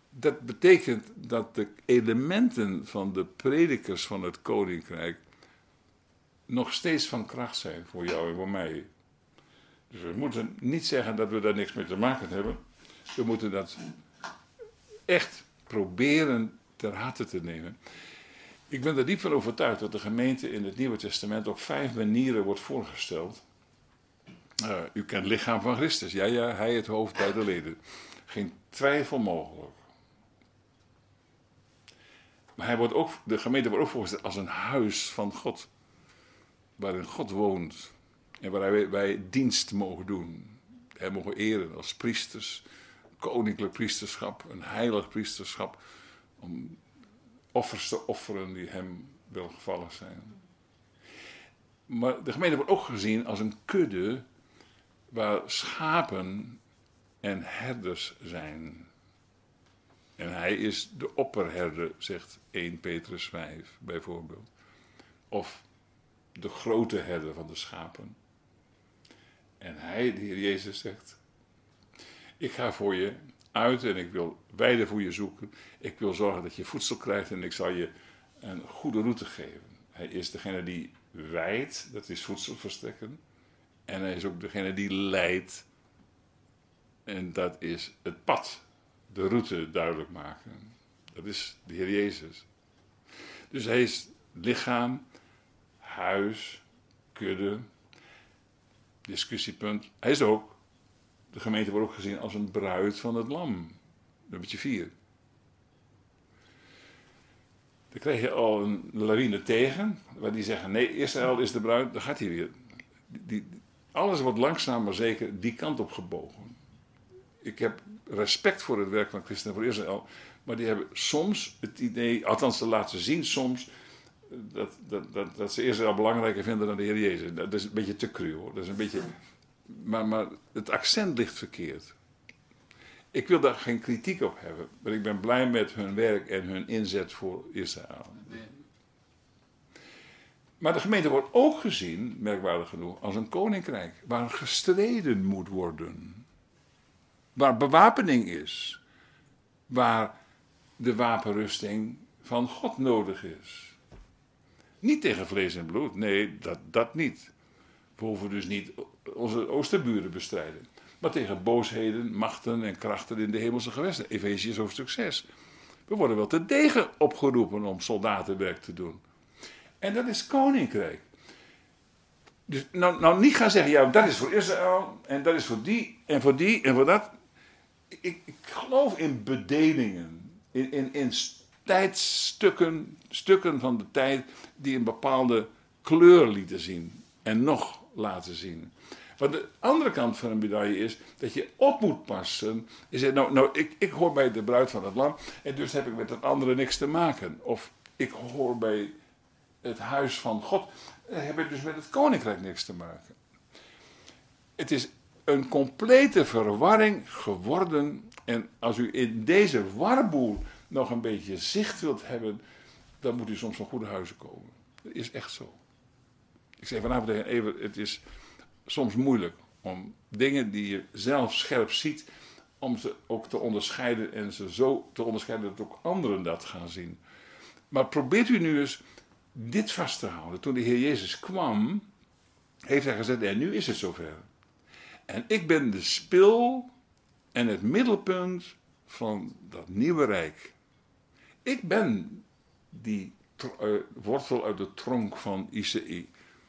B: Dat betekent dat de elementen van de predikers van het koninkrijk nog steeds van kracht zijn voor jou en voor mij. Dus we moeten niet zeggen dat we daar niks mee te maken hebben. We moeten dat echt proberen ter harte te nemen. Ik ben er diep van overtuigd dat de gemeente in het Nieuwe Testament op 5 manieren wordt voorgesteld. U kent het lichaam van Christus. Ja, hij het hoofd bij de leden. Geen twijfel mogelijk. Maar de gemeente wordt ook voorgesteld als een huis van God. Waarin God woont. En waar wij dienst mogen doen. Hem mogen eren als priesters. Koninklijk priesterschap. Een heilig priesterschap. Om offers te offeren die hem welgevallig zijn. Maar de gemeente wordt ook gezien als een kudde. Waar schapen en herders zijn. En hij is de opperherder, zegt 1 Petrus 5 bijvoorbeeld. Of de grote herder van de schapen. En hij, de Heer Jezus, zegt: ik ga voor je uit en ik wil weiden voor je zoeken. Ik wil zorgen dat je voedsel krijgt en ik zal je een goede route geven. Hij is degene die weidt, dat is voedsel verstrekken. En hij is ook degene die leidt. En dat is het pad, de route duidelijk maken. Dat is de Heer Jezus. Dus hij is lichaam, huis, kudde, discussiepunt. Hij is ook, de gemeente wordt ook gezien als een bruid van het lam. Nummertje 4. Dan krijg je al een lawine tegen, waar die zeggen: nee, Israël is de bruid, dan gaat hij weer. Alles wordt langzaam maar zeker die kant op gebogen. Ik heb respect voor het werk van Christen voor Israël, maar die hebben soms het idee, althans te laten zien soms, dat ze Israël belangrijker vinden dan de Heer Jezus. Dat is een beetje te cru hoor. Dat is een beetje, maar het accent ligt verkeerd. Ik wil daar geen kritiek op hebben, maar ik ben blij met hun werk en hun inzet voor Israël. Maar de gemeente wordt ook gezien, merkwaardig genoeg, als een koninkrijk waar gestreden moet worden. Waar bewapening is. Waar de wapenrusting van God nodig is. Niet tegen vlees en bloed, nee, dat niet. We hoeven dus niet onze oosterburen bestrijden. Maar tegen boosheden, machten en krachten in de hemelse gewesten. Efesiërs hoofdstuk 6. We worden wel te degen opgeroepen om soldatenwerk te doen. En dat is koninkrijk. Dus nou niet gaan zeggen, ja, dat is voor Israël, en dat is voor die, en voor die, en voor dat. Ik geloof in bedelingen, in tijdstukken, stukken van de tijd die een bepaalde kleur lieten zien en nog laten zien. Want de andere kant van een medaille is dat je op moet passen. Je zegt, ik hoor bij de bruid van het lam en dus heb ik met het andere niks te maken. Of ik hoor bij het huis van God, heb ik dus met het koninkrijk niks te maken. Het is een complete verwarring geworden. En als u in deze warboel nog een beetje zicht wilt hebben, dan moet u soms van goede huizen komen. Dat is echt zo. Ik zei vanavond tegen Evert, het is soms moeilijk om dingen die je zelf scherp ziet, om ze ook te onderscheiden en ze zo te onderscheiden dat ook anderen dat gaan zien. Maar probeert u nu eens dit vast te houden. Toen de Heer Jezus kwam, heeft hij gezegd, en nu is het zover. En ik ben de spil en het middelpunt van dat nieuwe rijk. Ik ben die wortel uit de tronk van Isaïe.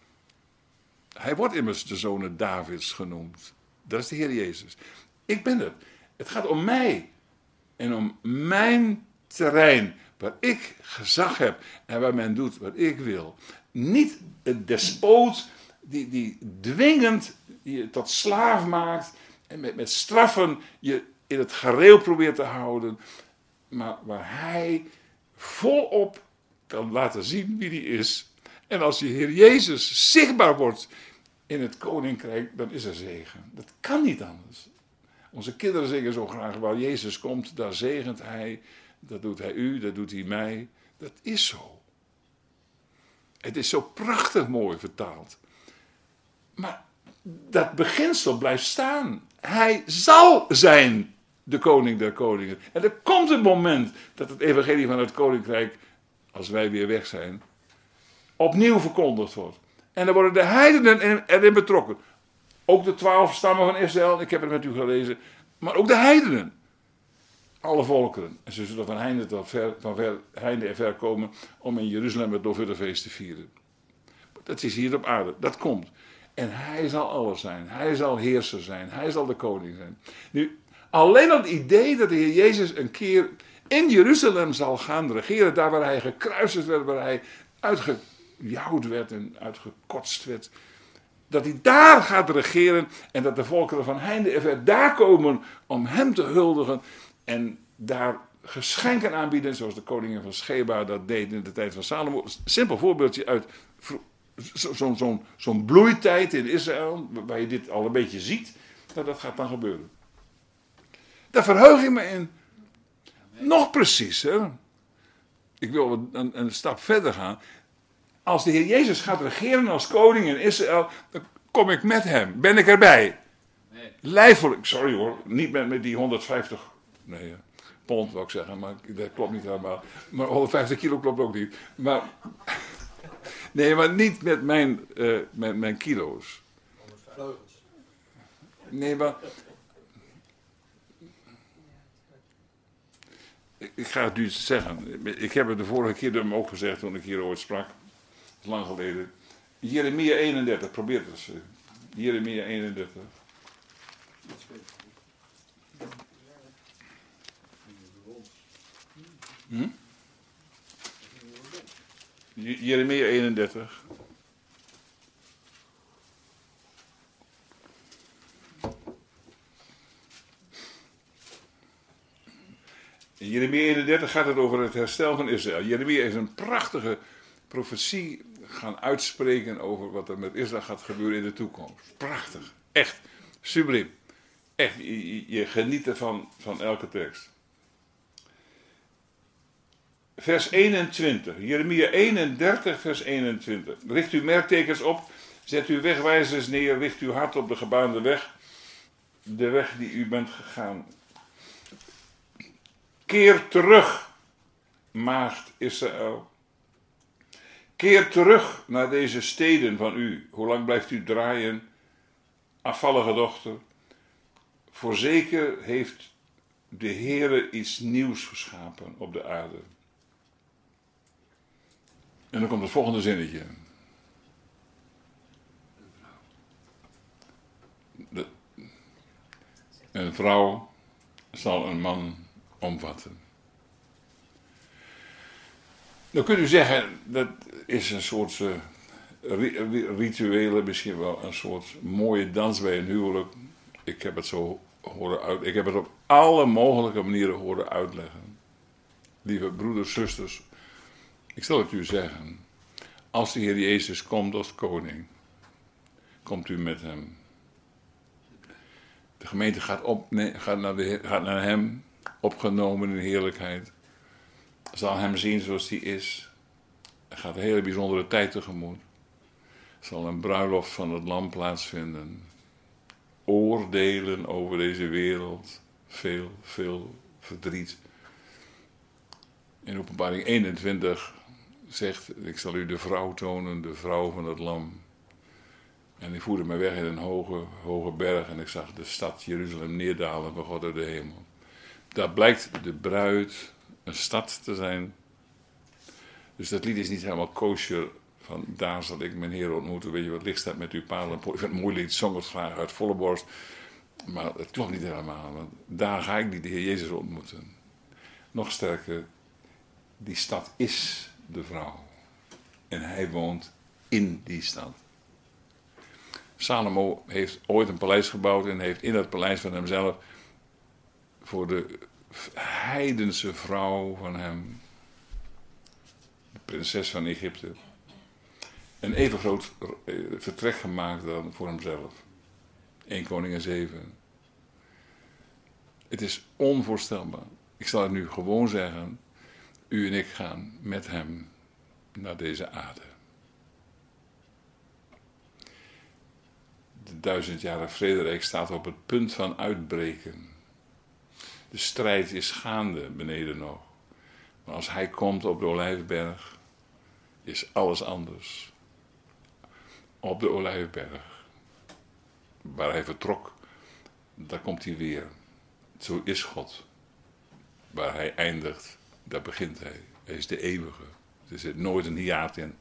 B: Hij wordt immers de zoon Davids genoemd. Dat is de Heer Jezus. Ik ben het. Het gaat om mij. En om mijn terrein. Waar ik gezag heb. En waar men doet wat ik wil. Niet een despoot die dwingend je tot slaaf maakt. En met straffen je in het gareel probeert te houden. Maar waar hij volop kan laten zien wie hij is. En als de Heer Jezus zichtbaar wordt in het koninkrijk, dan is er zegen. Dat kan niet anders. Onze kinderen zingen zo graag, waar Jezus komt, daar zegent hij. Dat doet hij u, dat doet hij mij. Dat is zo. Het is zo prachtig mooi vertaald. Maar dat beginsel blijft staan. Hij zal zijn de koning der koningen. En er komt een moment dat het evangelie van het koninkrijk, als wij weer weg zijn, opnieuw verkondigd wordt. En dan worden de heidenen erin betrokken. Ook de 12 stammen van Israël, ik heb het met u gelezen, maar ook de heidenen. Alle volkeren. En ze zullen van heinde en ver komen om in Jeruzalem het Loofhuttenfeest te vieren. Dat is hier op aarde, dat komt. En hij zal alles zijn. Hij zal heerser zijn. Hij zal de koning zijn. Nu, alleen al het idee dat de Heer Jezus een keer in Jeruzalem zal gaan regeren, daar waar hij gekruisigd werd, waar hij uitgejouwd werd en uitgekotst werd. Dat hij daar gaat regeren en dat de volkeren van heinde en ver daar komen om hem te huldigen en daar geschenken aanbieden, zoals de koningin van Sheba dat deed in de tijd van Salomo. Een simpel voorbeeldje uit zo'n bloeitijd in Israël, waar je dit al een beetje ziet, dat gaat dan gebeuren. Daar verheug ik me in. Nog preciezer. Ik wil een stap verder gaan. Als de Heer Jezus gaat regeren als koning in Israël, dan kom ik met hem. Ben ik erbij. Nee. Lijfelijk, sorry hoor, niet met die 150, pond wil ik zeggen, maar dat klopt niet helemaal. Maar 150 kilo klopt ook niet. Maar, nee, maar niet met mijn kilo's. Nee, maar ik ga het nu zeggen. Ik heb het de vorige keer hem ook gezegd toen ik hier ooit sprak. Dat is lang geleden. Jeremia 31, probeer het eens. Jeremia 31. Jeremia 31. In Jeremia 31 gaat het over het herstel van Israël. Jeremia is een prachtige profetie gaan uitspreken over wat er met Israël gaat gebeuren in de toekomst. Prachtig. Echt. Subliem. Echt. Je geniet ervan van elke tekst. Vers 21. Jeremia 31 vers 21. Richt uw merktekens op. Zet uw wegwijzers neer. Richt uw hart op de gebaande weg. De weg die u bent gegaan. Keer terug, maagd Israël. Keer terug naar deze steden van u. Hoe lang blijft u draaien, afvallige dochter? Voorzeker heeft de Heere iets nieuws geschapen op de aarde. En dan komt het volgende zinnetje. Een vrouw zal een man omvatten. Dan kunt u zeggen, dat is een soort rituele, misschien wel een soort mooie dans bij een huwelijk. Ik heb het zo horen uit. Ik heb het op alle mogelijke manieren horen uitleggen. Lieve broeders, zusters, ik zal het u zeggen. Als de Heer Jezus komt als koning, komt u met hem. De gemeente gaat naar hem, opgenomen in heerlijkheid. Zal hem zien zoals hij is. Er gaat een hele bijzondere tijd tegemoet. Er zal een bruiloft van het lam plaatsvinden. Oordelen over deze wereld. Veel verdriet. In Openbaring 21 zegt, ik zal u de vrouw tonen, de vrouw van het lam. En ik voerde mij weg in een hoge berg en ik zag de stad Jeruzalem neerdalen van God uit de hemel. Daar blijkt de bruid een stad te zijn. Dus dat lied is niet helemaal kosher van daar zal ik mijn Heer ontmoeten. Weet je wat licht staat met uw paal en poort. Ik vind het een mooi lied, zong het graag uit volle borst. Maar het klopt niet helemaal, want daar ga ik niet de Heer Jezus ontmoeten. Nog sterker, die stad is de vrouw. En hij woont in die stad. Salomo heeft ooit een paleis gebouwd en heeft in dat paleis van hemzelf voor de heidense vrouw van hem, de prinses van Egypte, een even groot vertrek gemaakt dan voor hemzelf. 1 Koningen 7. Het is onvoorstelbaar. Ik zal het nu gewoon zeggen, u en ik gaan met hem naar deze aarde. De 1000-jarig vrederijk staat op het punt van uitbreken. De strijd is gaande beneden nog. Maar als hij komt op de Olijfberg, is alles anders. Op de Olijfberg, waar hij vertrok, daar komt hij weer. Zo is God. Waar hij eindigt, daar begint hij. Hij is de eeuwige. Er zit nooit een hiaat in.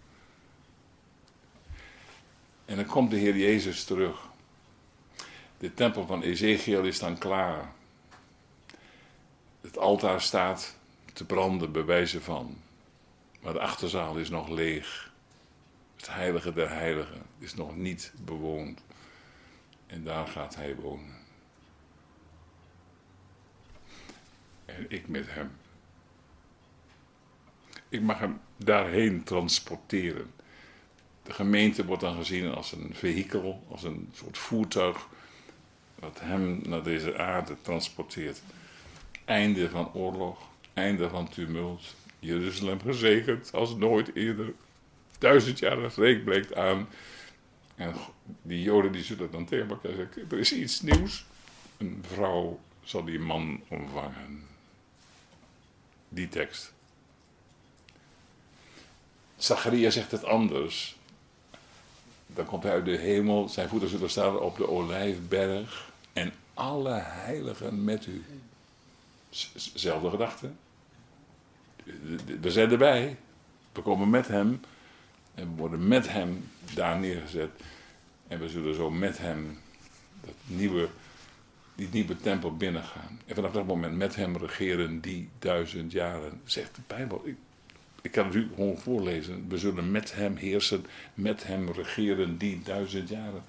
B: En dan komt de Heer Jezus terug. De tempel van Ezekiel is dan klaar. Het altaar staat te branden, bij wijze van. Maar de achterzaal is nog leeg. Het heilige der heiligen is nog niet bewoond. En daar gaat hij wonen. En ik met hem. Ik mag hem daarheen transporteren. De gemeente wordt dan gezien als een vehikel, als een soort voertuig, dat hem naar deze aarde transporteert. Einde van oorlog, einde van tumult. Jeruzalem gezegend als nooit eerder. 1000-jarig rijk breekt aan. En die Joden die zullen dan tegen elkaar zeggen, er is iets nieuws. Een vrouw zal die man omvangen. Die tekst. Zacharia zegt het anders. Dan komt hij uit de hemel, zijn voeten zullen staan op de Olijfberg en alle heiligen met u. Zelfde gedachte. We zijn erbij. We komen met hem en we worden met hem daar neergezet. En we zullen zo met hem die nieuwe tempel binnengaan. En vanaf dat moment met hem regeren die 1000 jaren. Zegt de Bijbel. Ik kan het u gewoon voorlezen. We zullen met hem heersen, met hem regeren die 1000 jaren.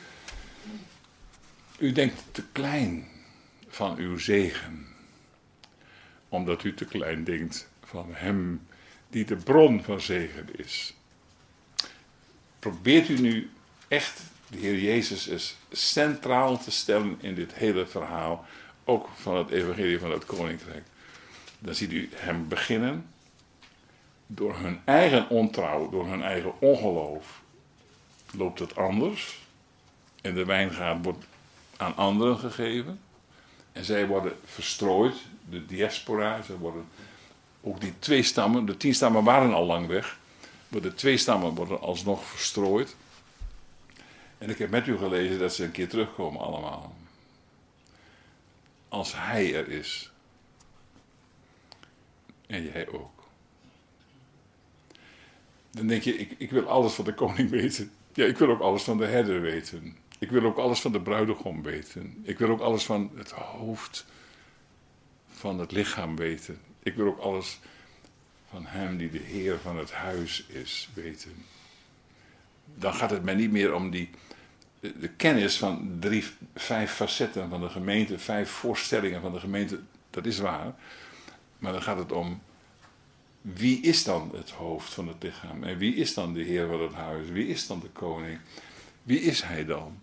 B: U denkt te klein van uw zegen. Omdat u te klein denkt van hem die de bron van zegen is. Probeert u nu echt de Heer Jezus eens centraal te stellen in dit hele verhaal. Ook van het evangelie van het koninkrijk. Dan ziet u hem beginnen. Door hun eigen ontrouw, door hun eigen ongeloof, loopt het anders. En de wijngaard wordt aan anderen gegeven. En zij worden verstrooid, de diaspora. Ze worden, ook die 2 stammen, de 10 stammen waren al lang weg. Maar de 2 stammen worden alsnog verstrooid. En ik heb met u gelezen dat ze een keer terugkomen allemaal. Als hij er is. En jij ook. Dan denk je, ik wil alles van de koning weten. Ja, ik wil ook alles van de herder weten. Ik wil ook alles van de bruidegom weten. Ik wil ook alles van het hoofd van het lichaam weten. Ik wil ook alles van hem die de heer van het huis is weten. Dan gaat het mij niet meer om de kennis van 5 facetten van de gemeente, 5 voorstellingen van de gemeente. Dat is waar. Maar dan gaat het om, wie is dan het hoofd van het lichaam? En wie is dan de heer van het huis? Wie is dan de koning? Wie is hij dan?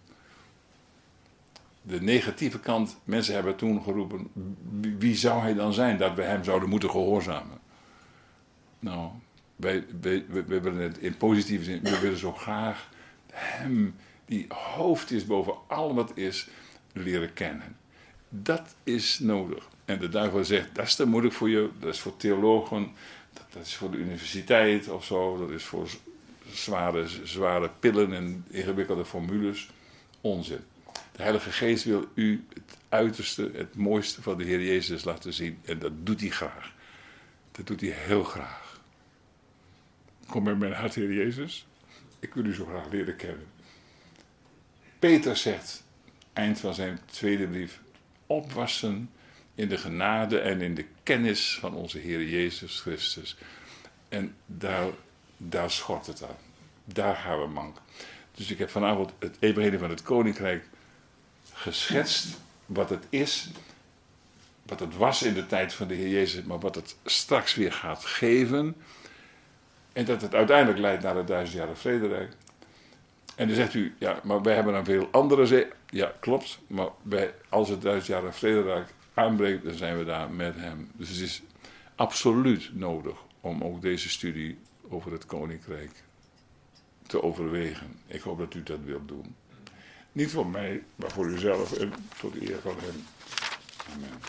B: De negatieve kant, mensen hebben toen geroepen, wie zou hij dan zijn dat we hem zouden moeten gehoorzamen? Nou, wij willen het in positieve zin, we willen zo graag hem, die hoofd is boven al wat is, leren kennen. Dat is nodig. En de duivel zegt, dat is te moeilijk voor je, dat is voor theologen, dat is voor de universiteit of zo, dat is voor zware pillen en ingewikkelde formules. Onzin. De Heilige Geest wil u het uiterste, het mooiste van de Heer Jezus laten zien. En dat doet hij graag. Dat doet hij heel graag. Kom in mijn hart, Heer Jezus. Ik wil u zo graag leren kennen. Peter zegt, eind van zijn tweede brief, opwassen in de genade en in de kennis van onze Heer Jezus Christus. En daar schort het aan. Daar gaan we mank. Dus ik heb vanavond het evangelie van het koninkrijk geschetst, wat het is, wat het was in de tijd van de Heer Jezus, maar wat het straks weer gaat geven. En dat het uiteindelijk leidt naar het 1000-jarig vrederijk. En dan zegt u, ja, maar wij hebben een veel andere Ja, klopt, maar als het 1000-jarig vrederijk aanbreekt, dan zijn we daar met hem. Dus het is absoluut nodig om ook deze studie over het koninkrijk te overwegen. Ik hoop dat u dat wilt doen. Niet voor mij, maar voor uzelf en voor de eer van hem. Amen.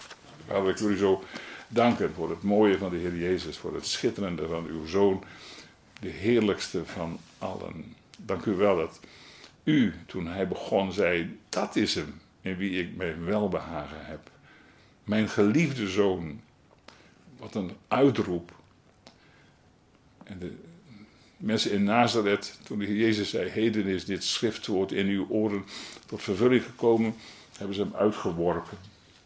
B: Vader, ik wil u zo danken voor het mooie van de Heer Jezus, voor het schitterende van uw Zoon, de heerlijkste van allen. Dank u wel dat u, toen hij begon, zei, dat is hem in wie ik mijn welbehagen heb. Mijn geliefde Zoon. Wat een uitroep. En de mensen in Nazareth, toen de Heer Jezus zei, heden is dit schriftwoord in uw oren tot vervulling gekomen, hebben ze hem uitgeworpen.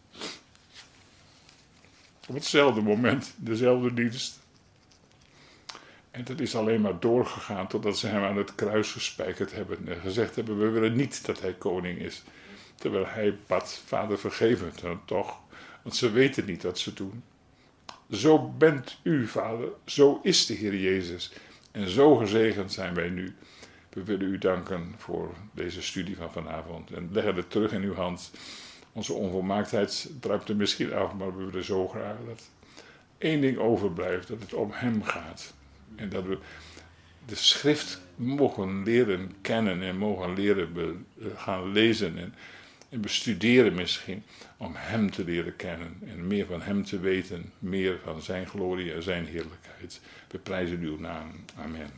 B: Op hetzelfde moment, dezelfde dienst. En dat is alleen maar doorgegaan totdat ze hem aan het kruis gespijkerd hebben en gezegd hebben, we willen niet dat hij koning is. Terwijl hij bad, Vader vergeef het dan toch, want ze weten niet wat ze doen. Zo bent u, Vader, zo is de Heer Jezus. En zo gezegend zijn wij nu. We willen u danken voor deze studie van vanavond en leggen het terug in uw hand. Onze onvolmaaktheid druipt er misschien af, maar we willen zo graag dat één ding overblijft, dat het om hem gaat. En dat we de schrift mogen leren kennen en mogen leren gaan lezen en bestuderen misschien, om hem te leren kennen en meer van hem te weten, meer van zijn glorie en zijn heerlijkheid. We prijzen uw naam. Amen.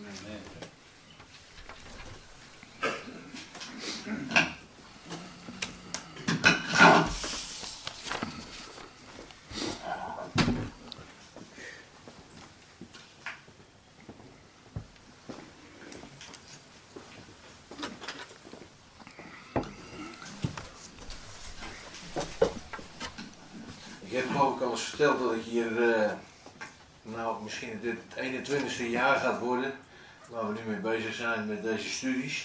A: Ik heb geloof ik al eens verteld dat ik hier, misschien dit het 21ste jaar gaat worden, waar we nu mee bezig zijn met deze studies.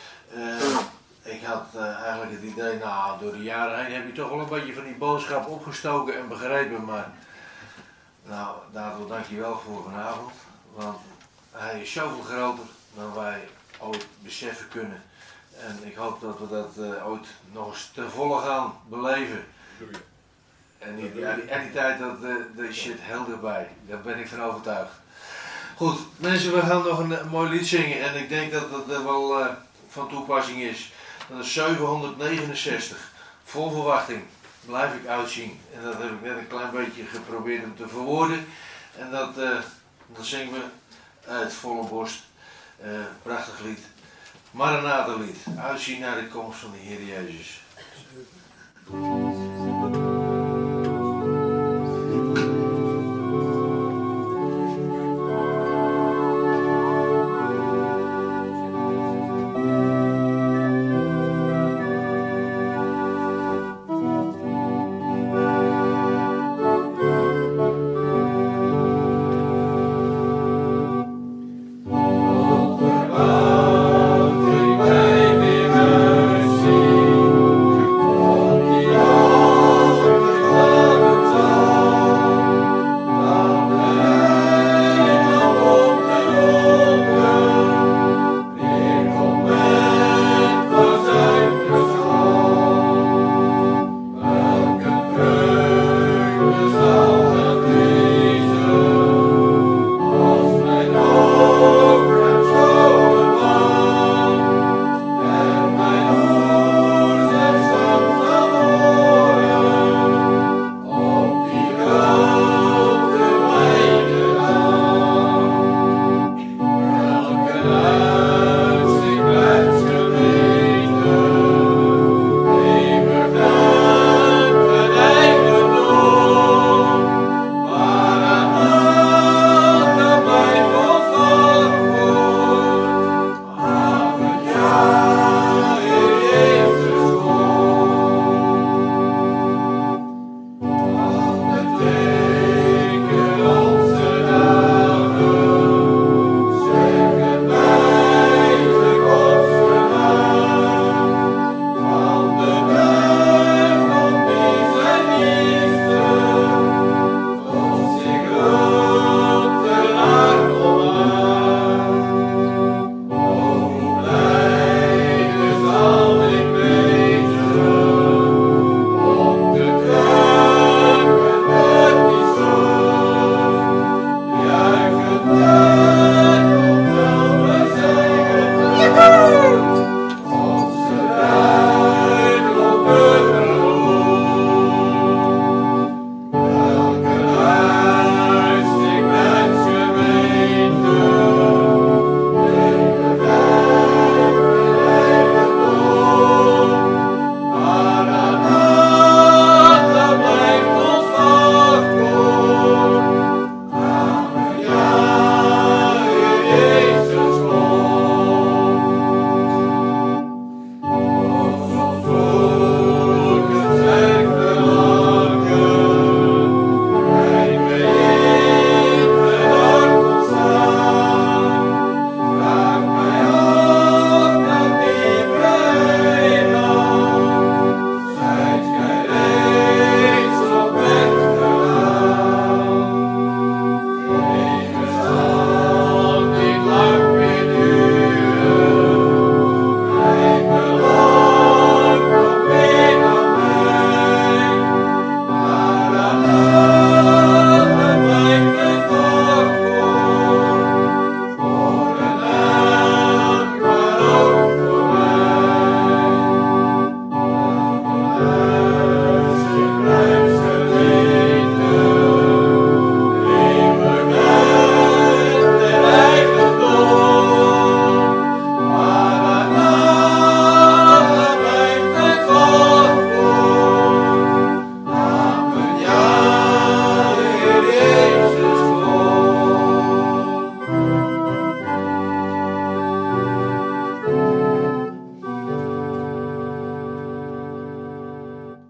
A: Ik had eigenlijk het idee, door de jaren heen heb je toch wel een beetje van die boodschap opgestoken en begrepen, maar daarvoor dank je wel voor vanavond, want hij is zoveel groter dan wij ooit beseffen kunnen. En ik hoop dat we dat ooit nog eens ten volle gaan beleven. En die tijd, dat zit heel dichtbij. Daar ben ik van overtuigd. Goed, mensen, we gaan nog een mooi lied zingen. En ik denk dat dat wel van toepassing is. Dat is 769. Vol verwachting blijf ik uitzien. En dat heb ik net een klein beetje geprobeerd om te verwoorden. En dat zingen we uit volle borst. Prachtig lied. Maranatha lied. Uitzien naar de komst van de Heer Jezus.
C: Amen.